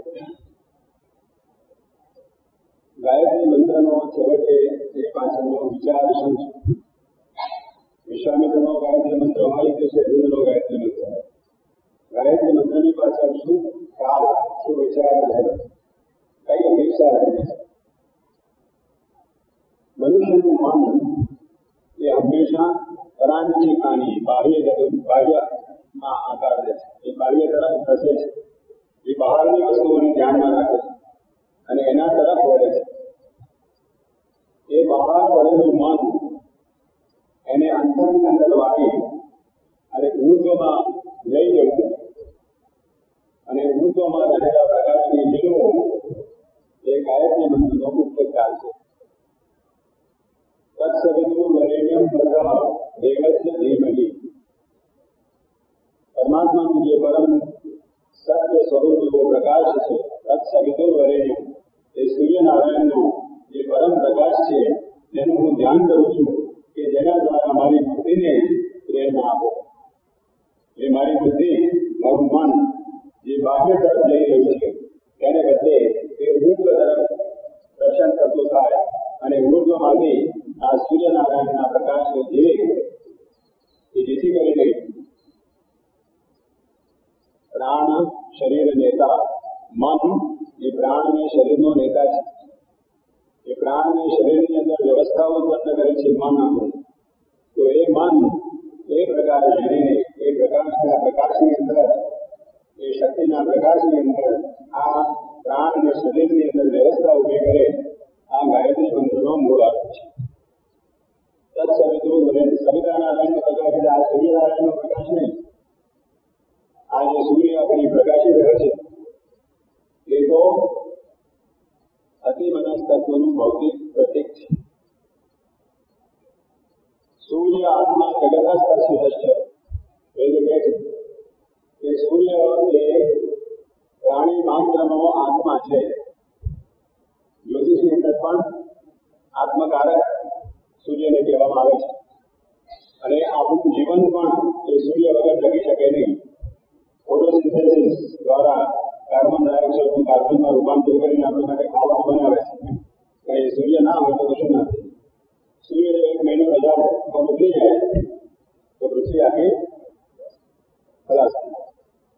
ગાયત્રી મંત્રનો છેવટે એક પાછળનો વિચાર શું છે. વિશ્વામિત્રનો ગાયત્રી મંત્ર અમારી રીતે છે, અરવિંદનો ગાયત્રી મંત્ર. ગાયત્રી મંત્રની પાછળ શું કાલ શું વિચાર રહેલો કઈ અપેક્ષા રહેલી છે. મનુષ્યનું મન એ હંમેશા પરાંચિકાની બાહ્ય બાહ્યમાં આકાર રહે છે. એ બાહ્ય તરફ ખસે છે. એ બહારની વસ્તુઓને ધ્યાનમાં રાખે છે અને એના તરફ વળે છે. એ બહાર વળેલું મન એને અંતરની અંદર વાળી અને ઊર્ધ્વમાં લઈ જવું અને ઊર્ધ્વમાં રહેલા પ્રકારની લીલો એ ગાયત્રી મંત્રનો મુખ્ય ખ્યાલ છે. તત્સવિતુર્વરેણ્યં ભર્ગઃ દેવસ્ય ધીમહિ. પરમાત્માનું જે પરમ સત્ય સ્વરૂપ એવો પ્રકાશ છે તત્સવિતુર્વરેણ્યં એ સૂર્યનારાયણનો જે પરમ પ્રકાશ છે તેનું હું ધ્યાન કરું છું કે જેના દ્વારા મારી બુદ્ધિને પ્રેરણા આપો. એ મારી બુદ્ધિ મારું મન જે બાહ્ય આ સૂર્યનારાયણના પ્રકાશને ધીરે કે જેથી કરીને પ્રાણ શરીર નેતા મન એ પ્રાણ અને શરીરનો નેતા છે. એ પ્રાણ અને શરીરની અંદર વ્યવસ્થાઓ ઉત્પન્ન કરે છે મન આપણું. તો એ મન એ પ્રકારે જઈને એ પ્રકાશના પ્રકાશની અંદર એ શક્તિના પ્રકાશની અંદર આ પ્રાણ અને શરીરની અંદર વ્યવસ્થા ઉભી કરે આ ગાયત્રી મંત્રનો મૂળ અર્થ છે. તત્સવિતુર વરેણ્યં સવિતાનારાયણનો પ્રકાશ એટલે આ સૂર્યનારાયણનો પ્રકાશ નહીં. આ જે સૂર્ય આપણી પ્રકાશી રહે છે એ તો અતિમનસ તત્વનું ભૌતિક પ્રતીક છે. સૂર્ય આત્મા જગતસ્તસ્ય એ જે કહે છે કે સૂર્ય એ પ્રાણી માત્રનો આત્મા છે. જ્યોતિષની અંદર પણ આત્મકારક સૂર્યને કહેવામાં આવે છે. અને આપણું જીવન પણ એ સૂર્ય વગર ટકી શકે નહીં. ફોટોસિન્થેસિસ દ્વારા કાર્બન ડાયોક્સાઇડનું કાર્બનમાં રૂપાંતર કરીને આપણી માટે ખાવાનું બનાવે છે. એ સૂર્ય ના હોય તો કશું ના થાય. સૂર્ય એક મહિનો રજા ઉતરી જાય તો પૃથ્વી આખી ખલાસ થઈ જાય.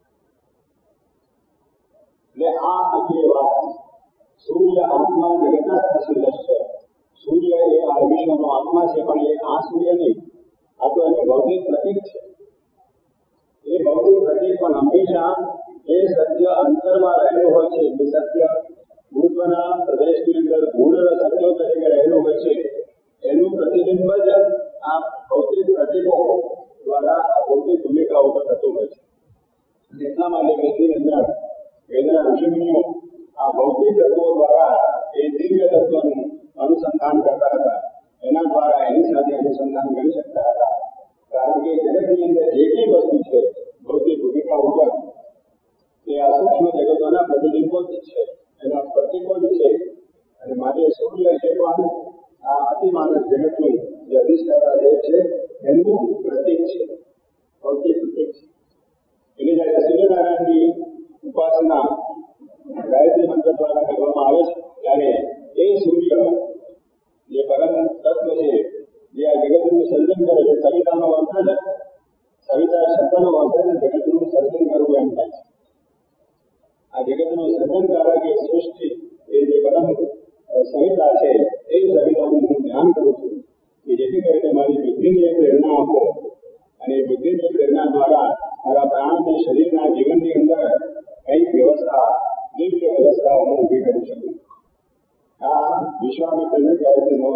એટલે આ આખી વાત સૂર્ય આત્મા જગતના સ્પર્શી. સૂર્ય એ આ વિશ્વનો આત્મા છે, પણ એ આ સૂર્ય નહીં. આ તો એનું ભૌતિક પ્રતીક છે. એ ભૌતિક પ્રતીક પણ હંમેશા એ સત્ય અંતરમાં રહેલું હોય છે. જે સત્ય ભૂતના પ્રદેશની અંદર ગૂઢ સત્યો તરીકે રહેલું હોય છે એનું પ્રતિબિંબ જ આ ભૌતિક પ્રતીકો દ્વારા આ ભૌતિક ભૂમિકા ઉપર થતું હોય છે. એટલા માટે વેદની અંદર વેદના ઋષિમુનિઓ આ ભૌતિક તત્વો દ્વારા એ દિવ્ય તત્વનું અનુસંધાન કરતા હતા. એના દ્વારા એની સાથે અનુસંધાન કરી શકતા હતા. કારણ કે જગતની અંદર જે કઈ વસ્તુ છે ભૌતિક ભૂમિકા ઉપર તે આ સૂક્ષ્મ જગતોના પ્રતિબિંબો જ છે, એના પ્રતીકો જ છે. અને માટે સૂર્ય છે પણ આ અતિમાનસ જગતનું જે અધિષ્ઠાતા દેવ છે એનું પ્રતીક છે, ભૌતિક પ્રતીક છે. એટલે જયારે સૂર્યનારાયણની ઉપાસના ગાયત્રી મંત્ર દ્વારા કરવામાં આવે છે ત્યારે એ સૂર્ય જે પરમ તત્વ છે જે આ જગતનું સર્જન કરે છે, સવિતાનો અર્થ જ સવિતા શબ્દનો અર્થ જ જગતનું સર્જન કરવું એમ થાય છે. આ જગતનું સર્જનકારક એ સૃષ્ટિ એ જે પરમ સવિતા છે એ સવિતાનું હું ધ્યાન કરું છું કે જેથી કરીને મારી બુદ્ધિને પ્રેરણા આપો અને બુદ્ધિની પ્રેરણા દ્વારા મારા પ્રાણને શરીરના જીવનની અંદર કઈક વ્યવસ્થા દિવ્ય વ્યવસ્થાઓ હું ઊભી કરી શકું. આ વિશ્વામિત્રની ગાયત્રીનો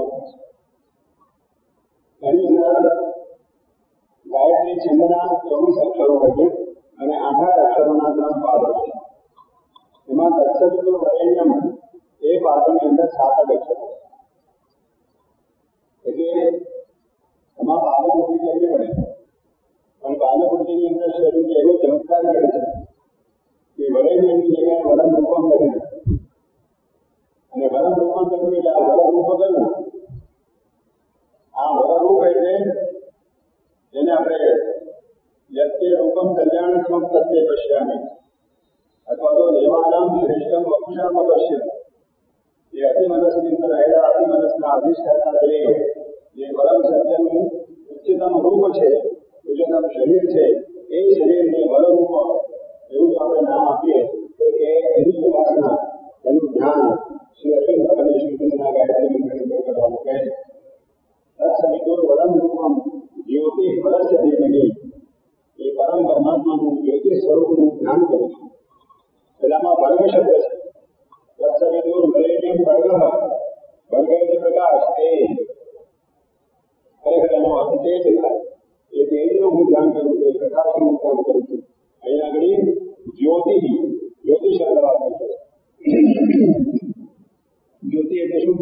એની અંદર ગાયત્રી છંદના ચોવીસ અક્ષરો હોય છે અને અઢાર અક્ષરોના ત્રણ પાદ હોય છે. એમાં તત્સવિતુર વરેણ્યં એ પાદની અંદર સાત અક્ષરો એટલે એમાં બાલબુદ્ધિ કરવી પડે. પણ બાલબુદ્ધિની અંદર શરીર એવો ચમત્કાર કરે છે કે વરેણ્યની જગ્યાએ વરમ રૂપમ લખી દે. અને વરમ રૂપમ લખ્યું એટલે આ વર રૂપ કયું? આ વર રૂપ એટલે જેને આપણે યત્તે રૂપમ કલ્યાણત્મક તત્તે પશ્યામિ અથવા તો દેવાનામ શ્રેષ્ઠમ વપુષામ પશ્ય. એ અતિમનસની અંદર રહેલા અતિમનસના અધિષ્ઠાતા દેવ જે પરમ સત્યનું ઉચ્ચતમ રૂપ છે, ઉચ્ચતમ શરીર છે, એ શરીરને વરરૂપ એવું જો આપણે નામ આપીએ તો એ એની ઉપાસના એનું ધ્યાન શ્રી અરવિંદ અને શ્રી અરવિંદના ગાયત્રી મંત્રની અંદર કરવાનું કહે છે. તત્સવિતુર વરમ રૂપમ જ્યોતિ પરસ્ય ધીમહિ. એ પરમ પરમાત્માનું જ્યોતિ સ્વરૂપનું ધ્યાન કરું છું. પેલામાં ભર્ગ શબ્દ છે. તત્સવિતુર વરેણ્યં ભર્ગ. ભર્ગ એટલે પ્રકાશ, તેજ. ખરેખર એનો અર્થ તેજ થાય. એ તેજનું હું ધ્યાન કરું છું, પ્રકાશનું ધ્યાન કરું છું. અહીંયા આગળ જ્યોતિ જ્યોતિ શબ્દ વાપરે છે. જ્યોતિ એટલે શું?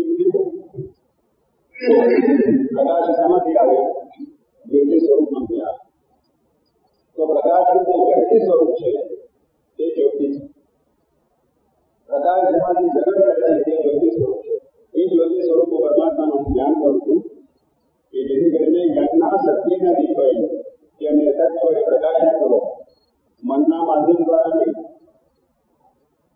પ્રકાશ શામાંથી આવે? જ્યોતિ સ્વરૂપમાંથી આવે. તો પ્રકાશનું જે જ્યોતિ સ્વરૂપ છે તે જ્યોતિ છે. પ્રકાશ જેમાંથી જગત કરે છે તે જ્યોતિ સ્વરૂપ છે. એ જ્યોતિ સ્વરૂપ પરમાત્માનું હું ધ્યાન કરું છું કે જેથી કરીને જ્ઞાનના સત્યના દીપોએ કે અમને સત્ય વડે પ્રકાશિત કરો. મનના માધ્યમ દ્વારા નહીં,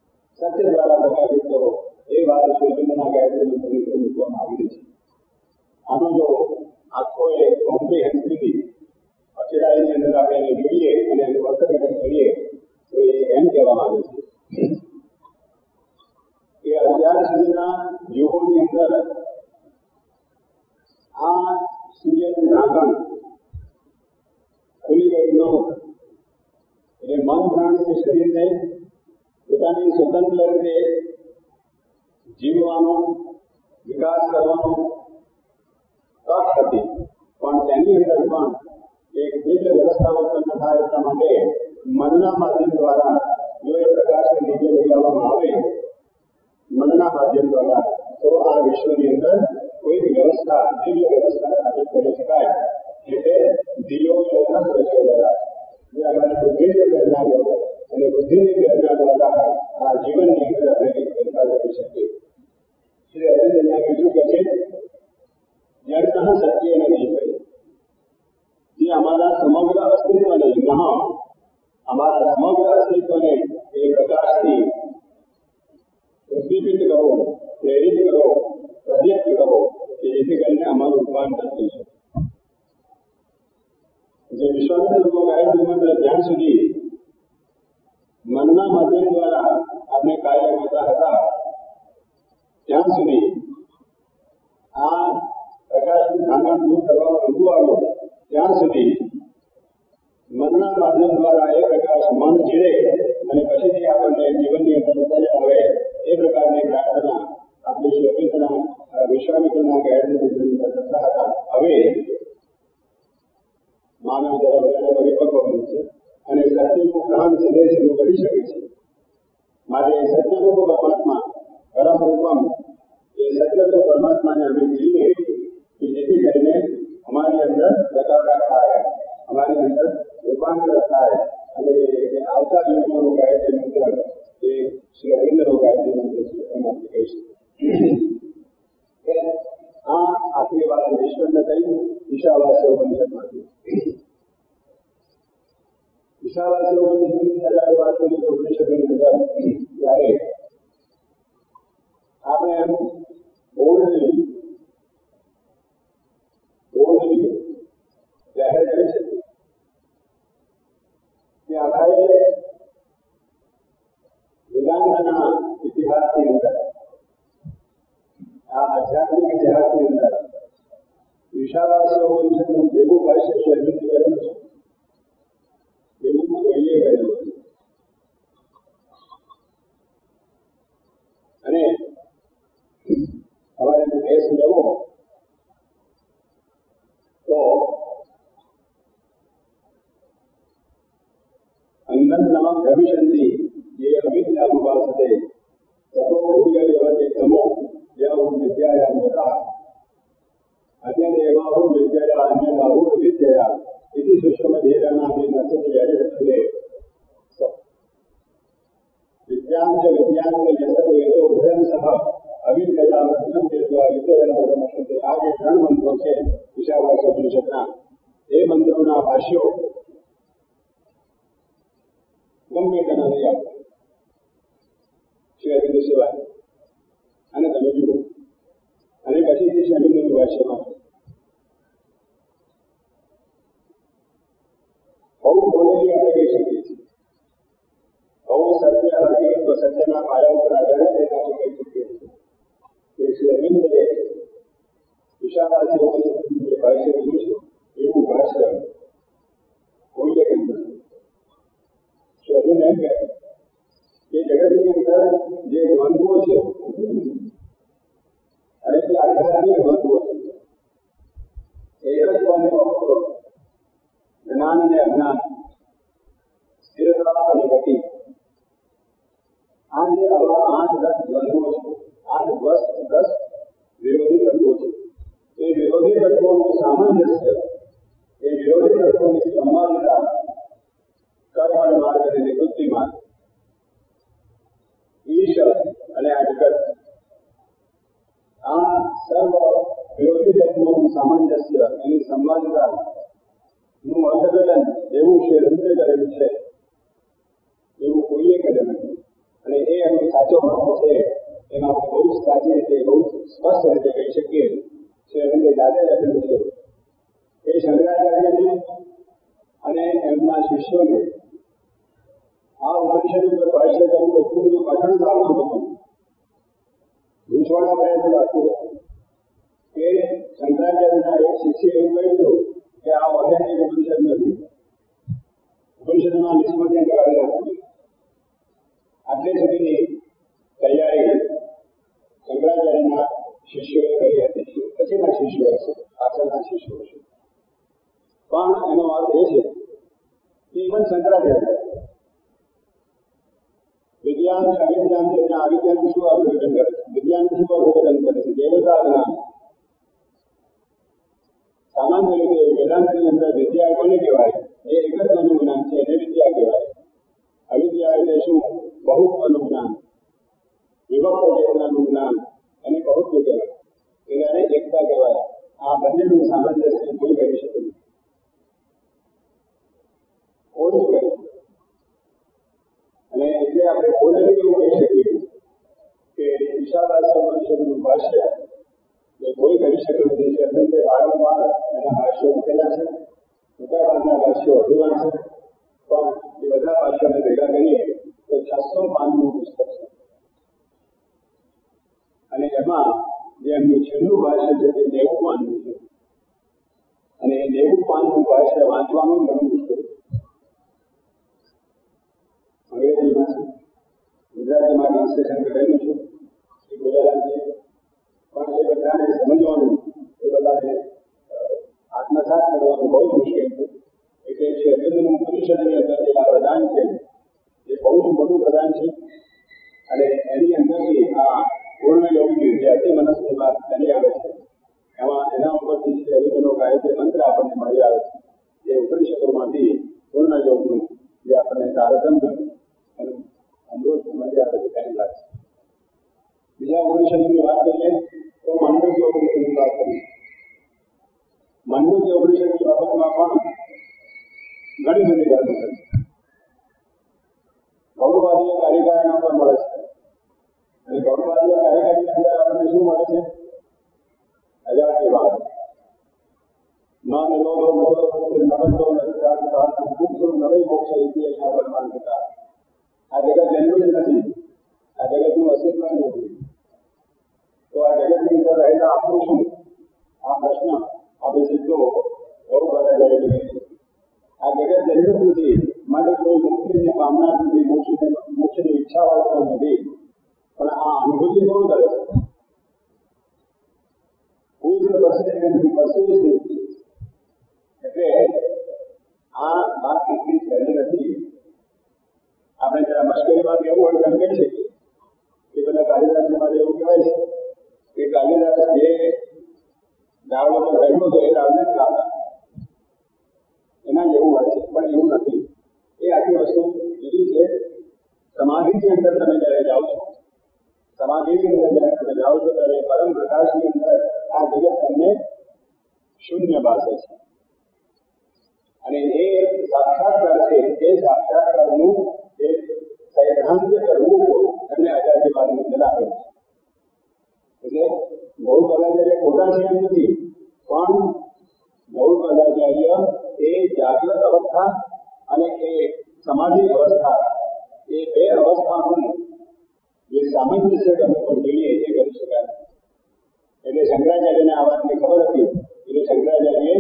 સત્ય દ્વારા પ્રકાશિત કરો. એ વાત શ્રી અરવિંદના ગાયત્રી મંત્રની અંદર મૂકવામાં આવી છે. આનો જો આખો એક કોમ્પ્રિહેન્સિવલી અચેરાઈની અંદર આપણે એને જોઈએ અને એનું અર્થઘટન કરીએ તો એ એમ કહેવા માંગે છે કે અત્યાર સુધીના યુગોની અંદર આ સૂર્યનું ઢાંકણ ખુલી ગયું ન હતું. એટલે મન પ્રાણી શરીરને પોતાની સ્વતંત્ર રીતે જીવવાનો વિકાસ કરવાનો તક હતી, પણ તેની અંદર પણ એક દિવ્ય વ્યવસ્થા ઉત્પન્ન થાય એટલા માટે મનના માધ્યમ દ્વારા જો એ પ્રકાશને નીચે લઈ આવવામાં આવે મનના માધ્યમ દ્વારા તો આ વિશ્વની અંદર કોઈ વ્યવસ્થા દિવ્ય વ્યવસ્થા સ્થાપિત કરી શકાય. એટલે દિયો યોગના પ્રચોદયા જે અમારી બુદ્ધિની પ્રેરણા હોય અને બુદ્ધિની પ્રેરણા દ્વારા આ જીવનની અંદર આપણે કંઈક ફેરફાર કરી શકીએ. શ્રી અરવિંદ બીજું કહે છે જળ સત્ય નથી ભાઈ જે અમારા સમગ્ર અસ્તિત્વને ન અમારા સમગ્ર અસ્તિત્વને એ પ્રકાશથી ઉદ્દીપિત કરો, પ્રેરિત કરો, પ્રદીપ્ત કરો કે જેથી કરીને અમારું રૂપાંતર થઈ શકે. જે વિશ્વામિત્ર લોકો ગાયત્રી મંત્ર જ્યાં સુધી મનના માધ્યમ દ્વારા આપણે કાર્ય કરતા હતા ત્યાં સુધી આ પ્રકાશનું ઢાંકણ દૂર કરવાનો ઋતુ આવ્યો ત્યાં સુધી મનના માધ્યમ દ્વારા એ પ્રકાશ મન જીરે અને પછીથી આપણને જીવનની અંદર ઉતારી આવે એ પ્રકારની પ્રાર્થના આપણે શ્રીકૃષ્ણના વિશ્વામિત્રના ગાયત્રી મંત્રની અંદર કરતા હતા. હવે માનવ જરા બધાને પરિપક્વ બને છે અને સત્યનું કામ સીધે સીધું કરી શકે છે. માટે સત્યરૂપ પરમાત્મા પરમ રૂપમ એ સત્યરૂપ પરમાત્માને અમે જોઈએ કે જેથી કરીને અમારી અંદર પ્રકાશ થાય, અમારી અંદર રૂપાંતર થાય અને આવતા જીવનનું ગાયત્રી મંત્ર એ શ્રી અરવિંદનો ગાયત્રી મંત્ર છે એમ આપણે કહી શકીએ. આ આખી વાત નિષ્પન્ન થઈ ઈશાવાસ્ય ઉપનિષદમાંથી. ઈશાવાસ્ય ઉપનિષદની જ્યારે વાત કરીએ તો ઉપનિષદની અંદર ત્યારે આપણે એમ બોલ્ડલી બોલ્ડલી જાહેર કરી શકીએ કે આપણે વેદાંતના ઇતિહાસની અંદર આ આધ્યાત્મિક ઇતિહાસની અંદર ઈશાવાસ્ય ઉપનિષદનું ભેગું ભાષ્ય છે અરવિંદ કરેલું છે એવું કોઈએ કરેલું છે. અને અમારે કેસ લેવો તો અંગનનામ અભિષંતિ જે અવિદ્યા ઉપાસતે તતો ભૂય એવતે તમો યમ વિદ્યાયામ તથા અન્યદેવાહુ વિદ્યાયા અન્યબાહુ વિદ્યયા ઇતિ સુષ્મધીરણામિ નસત્યરે વિદ્યાંચ વિદ્યાંચ યતો યતો ભજન સહ અવિદ્યા મધ્યમ ચેતવા વિદ્યાયા આ જે ત્રણ મંત્રો છે ઈશાવાસ્ય ઉપનિષદના એ મંત્રોના ભાષ્યો ગમે તેના લઈ આવો શ્રી અરવિંદ સિવાય અને તમે જુઓ અને પછીથી શ્રી અરવિંદનું ભાષ્યમાં બહુ બોલેલી આપણે કહી શકીએ છીએ, બહુ સત્ય હકીકત સત્યના પાયા ઉપર આધારિત આપણે કહી શકીએ છીએ કે શ્રી અરવિંદે ઈશાવાસ્ય ઉપનિષદનું જે ભાષ્ય લીધું છે એવું ભાષ્ય કોઈએ કહ્યું નથી. શ્રી અરવિંદ એમ કહે કે જગતની અંદર જે દ્વંદ્વો છે અને જે આધ્યાત્મિક દ્વંદ્વો છે એક જ દ્વંદ્વો જ્ઞાન અને અજ્ઞાન, સ્થિરતા અને ગતિ, આ જે આવા આઠ દસ દ્વંદ્વો છે, આઠ દસ દસ વિરોધી તત્વો છે. એ વિરોધી તત્વોનું સામંજસ્ય, એ વિરોધી તત્વોની સંવાદિતા કર્મ માર્ગ અને નિવૃત્તિ માર્ગ, ઈશ્વર અને આ જગત, આ સર્વ વિરોધી તત્વોનું સામંજસ્ય એની સંવાદિતા નું અર્થઘટન એવું શ્રી અરવિંદે કરેલું છે એવું કોઈએ કર્યું નથી. અને એ એનો સાચો ભાવ છે એમાં બહુ સાચી રીતે બહુ સ્પષ્ટ રીતે કહી શકીએ શ્રી અરવિંદે જાતે લખેલું છે. એ શંકરાચાર્યને અને એમના શિષ્યોને આ ઉપનિષદ ઉપર ભાષ્ય કરવું એટલું બધું કઠણ લાગતું હતું, ગૂંચવાના પ્રયત્ન લાગતું હતું કે શંકરાચાર્યના એક શિષ્ય એવું કહ્યું કે આ ઓથેન્ટિક ઉપનિષદ નથી, ઉપનિષદમાં નિષ્પત્તિ કાઢી નાખવું. આટલે સુધીની તૈયારી શંકરાચાર્યના શિષ્યોએ કરી હતી. પછીના શિષ્યો હશે, પાછળના શિષ્યો હશે, પણ એનો અર્થ એ છે કે ઇવન શંકરાચાર્ય વિજ્ઞાન અવિજ્ઞાન છે, ત્યાં અવિજ્ઞાનનું શું અર્થઘટન કરે છે, વિજ્ઞાનનું શું અર્થઘટન કરે છે, દેવતા જ્ઞાન. સામાન્ય રીતે વેદાંતની અંદર વિદ્યા કોને કહેવાય? એ એક જ અનુજ્ઞાન છે, એને વિદ્યા કહેવાય. અવિદ્યા એટલે શું? બહુ અનુજ્ઞાન, વિભક્ત ચેતનાનું જ્ઞાન, એને બહુત્વ કહેવાય, એને એકતા કહેવાય. આ બંનેનું સામંજસ્ય કોઈ કરી શકે નહીં, કોઈ જ કરી. અને એટલે આપણે બોલેલી એવું કહી શકીએ કે વિશાળાસ્ય ઉપનિષદનું ભાષ્ય એ કોઈ કરી શક્યું નથી. અરવિંદે વારંવાર એના ભાષ્યો મૂકેલા છે, મોટાભાગના ભાષ્યો અધૂરા છે, પણ એ બધા ભાષ્યોને ભેગા કરીએ તો છસો પાનનું પુસ્તક છે. અને એમાં જે એમનું છેલ્લું ભાષ્ય છે તે નેવું પાનનું છે, અને એ નેવું પાનનું ભાષ્ય વાંચવાનું ઘણું મુશ્કેલ છે. અંગ્રેજીમાં છે, ગુજરાતીમાં ટ્રાન્સલેશન કરેલું છે, એ બોલેલા છે, પણ એ બધાને સમજવાનું, એ બધાને આત્મસાત કરવાનું બહુ જ મુશ્કેલ છે. એટલે જે અરવિંદનું ઉપનિષદની અંદર જે આ પ્રદાન છે એ બહુ જ મોટું પ્રદાન છે. અને એની અંદરથી આ પૂર્ણ યોગની જે અતિ મનસ્ની વાત કરી આવે છે, એમાં એના ઉપરથી જે અરવિંદનો ગાયત્રી મંત્ર આપણને મળી આવે છે, એ ઉપનિષદોમાંથી પૂર્ણ યોગનું જે આપણને તારતમ્ય એનું અમૃત મળી આવે છે તેની વાત છે. બીજા ઉપનિષદની વાત કરીએ તો માંડવ્ય ઉપનિષદની વાત કરીએ. માંડવ્ય ઉપનિષદની બાબતમાં પણ ઘણી બધી વાતો છે. ગૌરવાદીય કારિકાના પર મળે છે, અને ગૌરવાદીય કારિકાની અંદર આપણને શું મળે છે? અજાતિવાદ, ના નિરોધો નવંતો નથી નવી મોક્ષ ઇતિહાસના પ્રમાણ થતા. આ જગત જન્મ જ નથી, આ જગતનું અસ્તિત્વ નથી, તો આ જગતની અંદર રહેલા આપણું શું? આ પ્રશ્ન આપણે સીધો બહુ બધા જડેલી છે. આ જગત જન્મ નથી માટે કોઈ મુક્તિની કામના નથી, મોક્ષની મોક્ષની ઈચ્છા વાળો નથી, પણ આ અનુભૂતિ કોણ કરે છે? કોઈ પરસેવી નથી. એટલે આ વાત એટલી સહેલી નથી. આપણે જરા મશ્કરીમાં એવું હોય તેમ કહી શકીએ કે પેલા કાલિદાસને માટે એવું કહેવાય છે કે કાલિદાસ જે ડાળો પર રહેલો હતો એ ડાળને જ કાપતા, એના જેવું વાત છે, પણ એવું નથી. એ આખી વસ્તુ એવી છે, સમાધિની અંદર તમે જયારે જાઓ છો, સમાધિની અંદર જયારે તમે જાઓ છો ત્યારે પરમ પ્રકાશની અંદર આ જગત તમને શૂન્ય ભાષે છે. અને એ સાક્ષાત્કાર છે, એ સાક્ષાત્કારનું એક સૈદ્ધાંતિક રૂપ એમને આચાર્યવાદની અંદર આપેલું છે. એટલે ગૌરપાદાચાર્ય ખોટા છે એમ નથી, પણ ગૌરપાદાચાર્ય એ જાગ્રત અવસ્થા અને એ સમાધિ અવસ્થા, એ બે અવસ્થાનું જે સામંજસ્ય કરવું જોઈએ એ કરી શકાય. એટલે શંકરાચાર્યને આ વાતની ખબર હતી, એટલે શંકરાચાર્યએ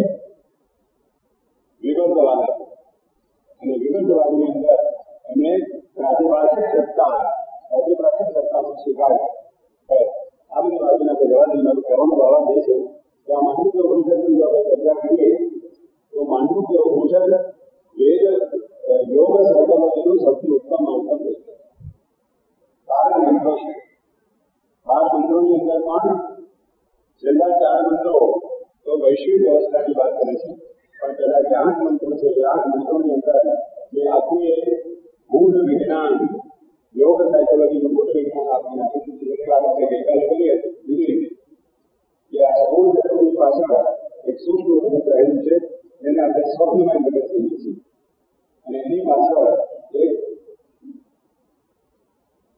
વિગતવાદ આપ્યો, અને વિગતવાદની અંદર એમને પ્રાતિભાષિક સત્તા પ્રાતિભાષિક સત્તાનો સ્વીકાર. આ બધી બાજુના જવાબી મારું કહેવાનો બાબત એ છે કે આ માંડવ્ય ઉપનિષદની જો આપણે ચર્ચા કરીએ તો માંડવ્ય ઉપનિષદ વેદ યોગ સાયકોલોજીનું સૌથી ઉત્તમ ઉત્તમ પુસ્તક છે. બાર મંત્રો છે, બાર મંત્રોની અંદર પણ છેલ્લા ચાર મંત્રો તો વૈશ્વિક વ્યવસ્થાની વાત કરે છે, પણ પેલા જે આઠ મંત્રો છે એ આઠ મંત્રોની અંદર જે આખું એ ગૂઢ વિજ્ઞાન, યોગ સાયકોલોજીનું ગૂઢ વિજ્ઞાન આપી નાખ્યું છે. એટલે આપણે ગઈકાલે કરીએ બીજી રીતે કે આ સોળ જગતની પાછળ એક સૂક્ષ્મ જગત રહેલું છે, જેને આપણે સ્વપ્નમય જગત કહીએ છીએ, અને એની પાછળ એક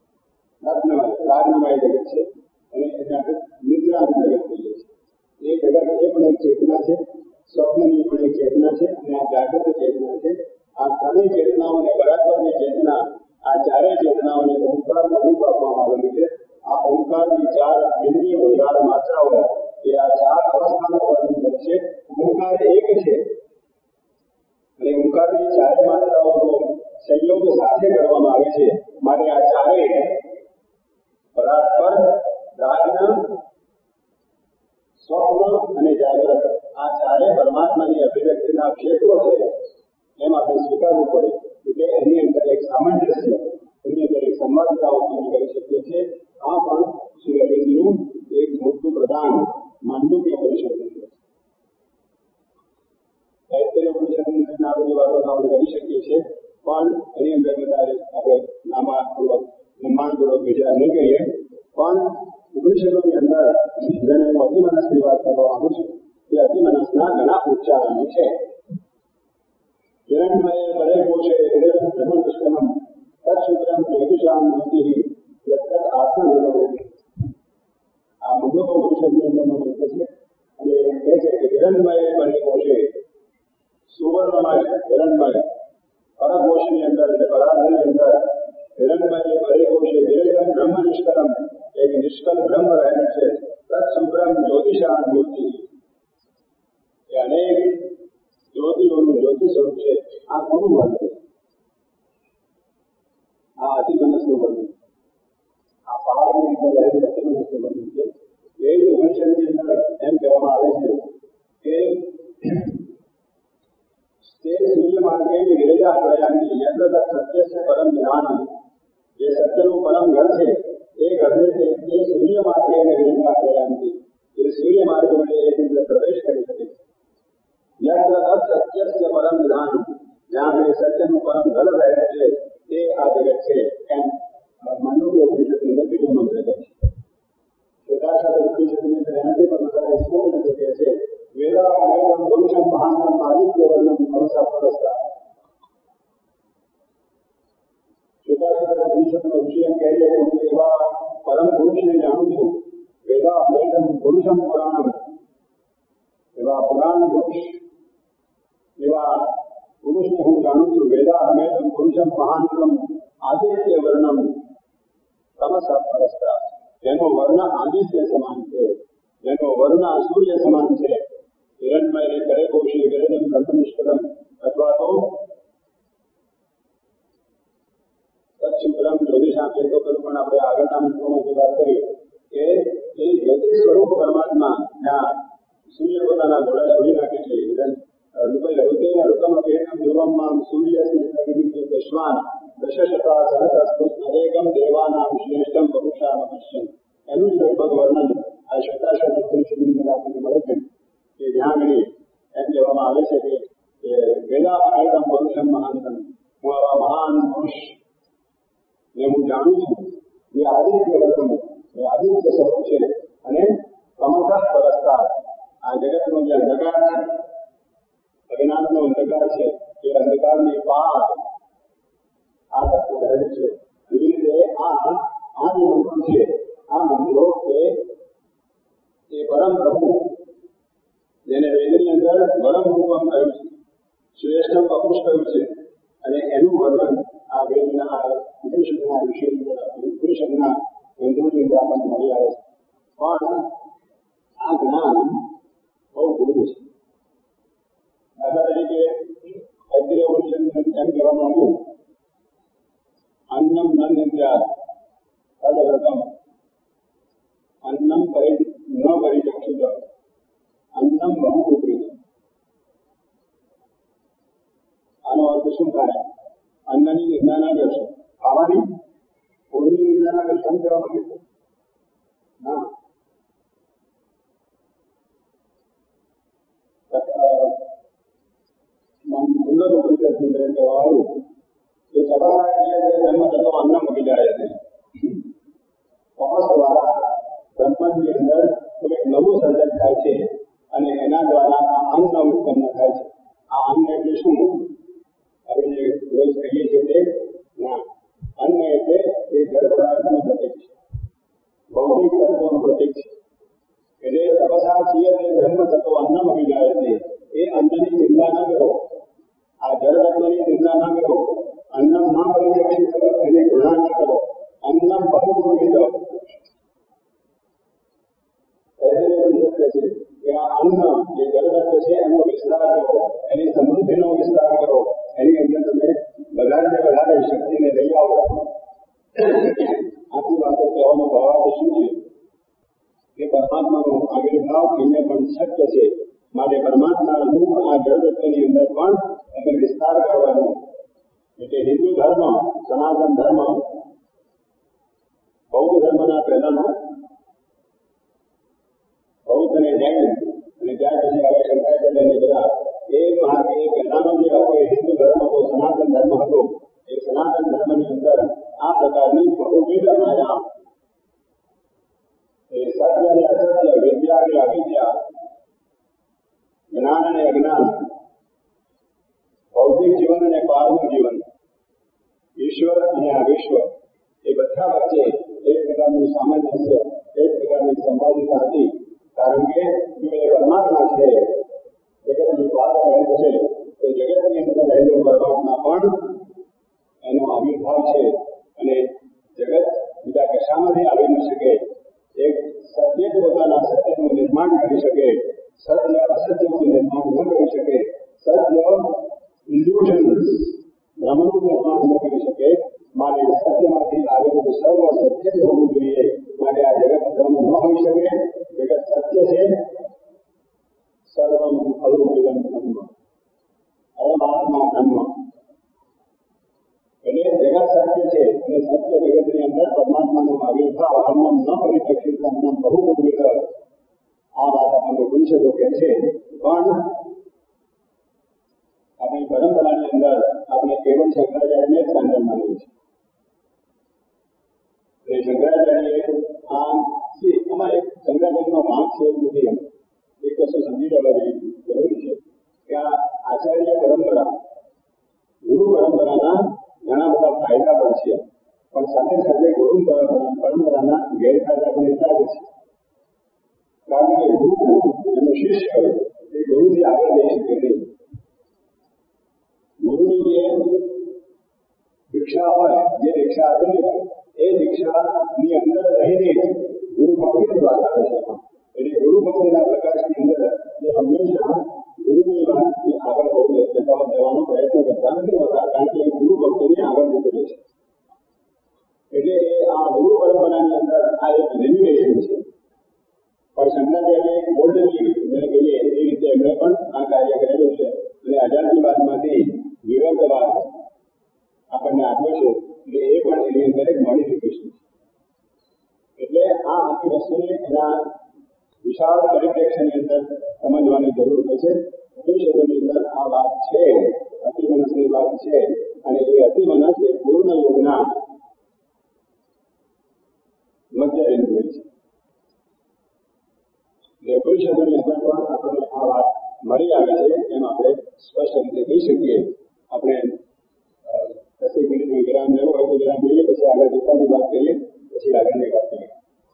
રત્નમય રાજ્યમય જગત છે, અને એને આપણે નિદ્રાનું જગત કહીએ છીએ. એ જગત જગત એ પણ એક ચેતના છે, સ્વપ્નની પણ એક ચેતના છે અને આ જાગૃત ચેતના છે. આ ત્રણેય ચેતનાઓને બરાબરની ચેતના, આ ચારેય ચેતનાઓને ઓંકારનું રૂપ આપવામાં આવેલું છે. આ ઓંકારની ચાર ઇન્દ્રિયો, ચાર માત્રાઓ એ આ ચાર અવસ્થાનું વર્ણન કરે છે. ઓંકાર એક છે અને ઓંકારની ચારે માત્રાઓનો સંયોગ સાથે કરવામાં આવે છે. માટે આ ચારેય પરાત્પર, પ્રાજ્ઞ, સ્વપ્ન અને જાગૃત આ ચારે પરમાત્માની અભિવ્યક્તિના ક્ષેત્રો છે. એમ આપણે સ્વીકારવું પડે. એટલે એની અંદર એક સામંજસ્ય, એની અંદર એક સંવાદતા ઉત્પન્ન કરી શકીએ છીએ. આ પણ શ્રી અરવિંદનું એક મોટું પ્રદાન માંડુક્ય પરિષદનું છે. સાહિત્ય પરિષદની આ બધી વાતો આપણે કરી શકીએ છીએ, પણ એની અંદર વધારે આપણે નામાપૂર્વક નિર્માણપૂર્વક વિચાર નહીં કરીએ. પણ ઉપનિષદોની અંદર જેને હું અતિમનસની વાત કરવા માંગુ છું તે અતિમનસના ઘણા ઉચ્ચારણો છે. હિરણ્મયે પરે કોશે બ્રહ્મનિષ્કલમ તત્શુદ્રમ જ્યોતિષામ જ્યોતિઃ યત્તત આત્મનિર્ભરતિ. આ મુંડકો ઉપનિષદની અંદરનો મંત્ર છે અને એમ કહે છે કે હિરણ્મયે પરે કોશે, સુવર્ણમય હિરણ્મય, પરકોશની અંદર એટલે પરાધની અંદર હિરણ્મયે પરે કોશે વિરજમ બ્રહ્મનિષ્કલમ, એક નિષ્કલ બ્રહ્મ રહેલું છે. તત્શુદ્રમ જ્યોતિષામ જ્યોતિઃ, એ અનેક જ્યોતિઓનું જ્યોતિ સ્વરૂપ છે. આ કોનું વર્ણન છે? આ અતિમનસનું વર્ણન, આ પહાડની અંદર રહેલું અતિમનસનું વર્ણન છે. એ જ ઉપનિષદની અંદર એમ કહેવામાં આવે છે કે તે સૂર્ય માર્ગે વિરજા પ્રયાણની યત્ર સત્ય છે પરમ જ્ઞાન, જે સત્યનું પરમ ઘર છે એ ઘરને છે એ સૂર્ય માર્ગે વિરજા પ્રયાણથી એ સૂર્ય માર્ગ વડે એક અંદર પ્રવેશ કરી શકે છે. યત્ર સત્ય પરમ જ્ઞાન, જ્યાં એ સત્યનું પરમ ઘર રહે છે તે આ જગત છે. એમ માંડુક્ય ઉપનિષદની અંદર બીજું મંત્ર કહે છે. પ્રકાશાત ઉપનિષદની અંદર એનાથી પણ વધારે સ્પષ્ટ રીતે કહે છે વેદા વેદમ પુરુષમ મહાનમ આદિત્ય વર્ણમ ભરોસા પરસ્તા. પ્રકાશાત ઉપનિષદનો વિષય કહે છે કે હું એવા પરમ પુરુષને જાણું છું. વેદા વેદમ પુરુષમ પુરાણમ, એવા પુરાણ પુરુષ, એવા પુરુષને હું જાણું છું. વેદા વેદમ પુરુષમ મહાનમ આદિત્ય વર્ણમ તમસ પરસ્તા, જેનો વર્ણ આદિત્ય સમાન છે, જેનો વર્ણ સૂર્ય સમાન છે. હિરણ્મય કરે કોશી વિરજમ બ્રહ્મનિષ્કલમ અથવા તો તત્શુદ્રમ જ્યોતિષામ, એ તો પણ આપણે આગળના મંત્રોમાં જે વાત કરી કે એ જ્યોતિષ સ્વરૂપ પરમાત્મા જ્યાં સૂર્ય પોતાના ઘોડા છોડી નાખે છે. સૂર્ય દશશતા સહસ્રસ્તુમ દેવાનામ શ્રેષ્ઠમ પુરુષામ પશ્યન, એનું જ લગભગ વર્ણન આ શતાશત ઉપનિષદની અંદર આપણને મળે છે. કે જ્યાં આગળ એમ કહેવામાં આવે છે કે વેદાપેતમ પુરુષમ મહાનતમ, હું આવા મહાન પુરુષ ને હું જાણું છું. એ આદિત્ય વર્તન, એ આદિત્ય સ્વરૂપ છે અને તમસઃ પરસ્તા, આ જગતનો જે અંધકાર છે, અજ્ઞાનનો અંધકાર છે, એ અંધકારની પાર આ તત્વ રહેલું છે. એવી રીતે આ આ જે મંત્રો છે, આ મંત્રો એ પરમ પ્રભુ, જેને વેદની અંદર પરમ રૂપમ કહ્યું છે, શ્રેષ્ઠમ પપુષ કહ્યું છે, અને એનું વર્ણન આ વેદના ઉપનિષદના વિષય ઉપનિષદના મંત્રોની અંદર આપણને મળી આવે છે. પણ આ જ્ઞાન બહુ ગૂઢ છે. દાખલા તરીકે અત્યારે ઉપનિષદ એમ કહેવામાં આવ્યું અન્નમ ન નિદ્યાત તદવ્રતમ, અન્નમ પરિ ન પરિચક્ષુત, અન્નમ બહુ ઉપરી. આનો અર્થ શું થાય? અન્નની નિંદા ના કરશો, ખાવાની ફૂડની નિંદા ના કરશો એમ કહેવા માંગે છે ના. સુંદર ઉપનિષદની અંદર કહેવા આવ્યું કે સભાના એટલે જન્મ થતો અન્ન મૂકી જાય છે. તપસ દ્વારા બ્રહ્માંડની અંદર એક નવું સર્જન થાય છે અને એના દ્વારા આ અન્ન ઉત્પન્ન થાય છે. આ અન્ન એટલે શું? આપણે જે રોજ કહીએ છીએ તે ના, અન્ન એટલે એ જળ પદાર્થનું પ્રતીક છે, ભૌતિક તત્વોનું પ્રતીક છે. એટલે તપસા યથા ચીયતે બ્રહ્મ તતો અન્નમ અભિજાયતે. એ અન્નની ચિંતા ન કરો, આ જળરત્નની ચિંતા ન કરો, અન્નમ ના પરિરક્ષિત કરો, એની ઘૃણા ન કરો. અન્નમ બહુગુણિત કે આ અન્ન જે જળરત્ન છે એનો વિસ્તાર કરો, એની સમૃદ્ધિનો વિસ્તાર કરો, એની અંદર તમે વધારે વધારે શક્તિને લઈ આવો. આટલી વાતો કહેવાનો ભાવાર્થ શું છે કે પરમાત્માનો આવિર્ભાવ અહીંયા પણ શક્ય છે. માટે પરમાત્મા રૂપ આ જળતત્વની અંદર પણ તમે વિસ્તાર કરવાનો. એટલે હિન્દુ ધર્મ, સનાતન ધર્મ, બૌદ્ધ ધર્મના પહેલાનો બૌદ્ધ અને જૈન અને ત્યાર પછી હવે શંકરાચાર્ય ને બધા એ ભાગ એ પહેલાનો જે હતો એ હિન્દુ ધર્મ હતો, સનાતન ધર્મ હતો. એ સનાતન ધર્મની અંદર આ પ્રકારની બહુવિધ આયામ, એ સત્ય અને અસત્ય, વિદ્યા અને અવિદ્યા, જ્ઞાન અને અજ્ઞાન, ભૌતિક જીવન અને બહારનું જીવન, ઈશ્વર અને અવિશ્વ, એ બધા વચ્ચે એક પ્રકારનું સામંજસ્ય, એક પ્રકારની સંવાદિતા હતી. કારણ કે જો એ પરમાત્મા છે, જગતની બહાર રહેલો છે, તો જગતની અંદર રહેલો પરમાત્મા પણ એનો આવિર્ભાવ છે. અને જગત બીજા કશામાંથી આવી ન શકે. એક સત્ય પોતાના સત્યનું નિર્માણ કરી શકે, સત્ય અસત્યનું નિર્માણ ન કરી શકે, સત્ય ઇલ્યુઝન ભ્રમનું નિર્માણ ન કરી શકે. માટે સત્યમાંથી આવેલું સર્વ સત્ય જ હોવું જોઈએ. માટે આ જગત ભ્રમ ન હોઈ શકે. જગત સત્ય છે. સર્વમ અવરૂપિતમ બ્રહ્મ, પરમાત્મા બ્રહ્મ. એટલે જગત સત્ય છે અને સત્ય જગતની અંદર પરમાત્માનો આવિર્ભાવ અન્નમ ન પરિરક્ષિત અન્નમ બહુગુણિત. આ વાત આપણને ઉપનિષદો કહે છે. પણ આપણી પરંપરાની અંદર આપણે કેવળ શંકરાચાર્યને જ સાંજણ માનીએ છીએ. એટલે શંકરાચાર્ય આમ આમાં એક શંકરાચાર્યનો ભાગ છે એવું નથી. એમ એક વસ્તુ સમજી લેવા જેવી જરૂરી છે કે આ આચાર્ય પરંપરા, ગુરુ પરંપરાના ઘણા બધા ફાયદા પણ છે, પણ સાથે સાથે ગુરુ પરંપરાના ગેરફાયદા પણ એટલા જ છે. કારણ કે ગુરુ એનો શિષ્ય એ ગુરુથી આગળ જઈ શકે નહીં. ગુરુની જે દીક્ષા હોય, જે દીક્ષા આપેલી હોય, એ દીક્ષાની અંદર રહીને ગુરુ ભક્તિની વાત આવે છે. એટલે ગુરુ ભક્તિના પ્રકાશની અંદર એ હંમેશા ગુરુની વાત આગળ જવાનો પ્રયત્ન કરતા નથી હોતા. કારણ કે ગુરુ ભક્તિને આગળ જતો રહે છે. એટલે આ ગુરુ પરંપરાની અંદર આ એક લિમિટેશન છે. પણ શંકરાચાર્ય ગોલ્ડની જેને કહીએ એ રીતે એમણે પણ આ કાર્ય કરેલું છે. અને અજાતિવાદમાંથી વિવેકવાદ આપણને આપ્યો છે. એટલે એ પણ એની અંદર એક મોડિફિકેશન છે. એટલે આ આખી વસ્તુને એના વિશાળ પરિપ્રેક્ષની અંદર સમજવાની જરૂર હોય છે. ઉપનિષદોની અંદર આ વાત છે, અતિમનસની વાત છે. અને એ અતિમનસ એ પૂર્ણ યોગના મધ્ય બિંદુ છે. એટલે ઉપનિષદોની અંદર પણ આપણને આ વાત મળી આવી છે. એમ આપણે સ્પષ્ટ રીતે કહી શકીએ. આપણે દસેક મિનિટનો વિરામ લેવો હોય તો વિરામ લઈએ, પછી આગળ ગીતાની વાત કરીએ, પછી આગળની વાત કરીએ.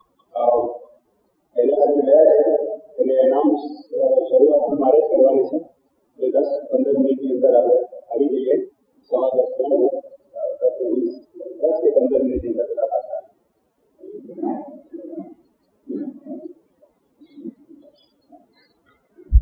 એના સાથે ગયા છે એટલે એનાઉન્સ શરૂઆત મારે જ કરવાની છે. એટલે દસ પંદર મિનિટની અંદર આપણે આવી જઈએ. સવા દસ દસ વીસ દસ કે પંદર મિનિટની અંદર બધા પાછા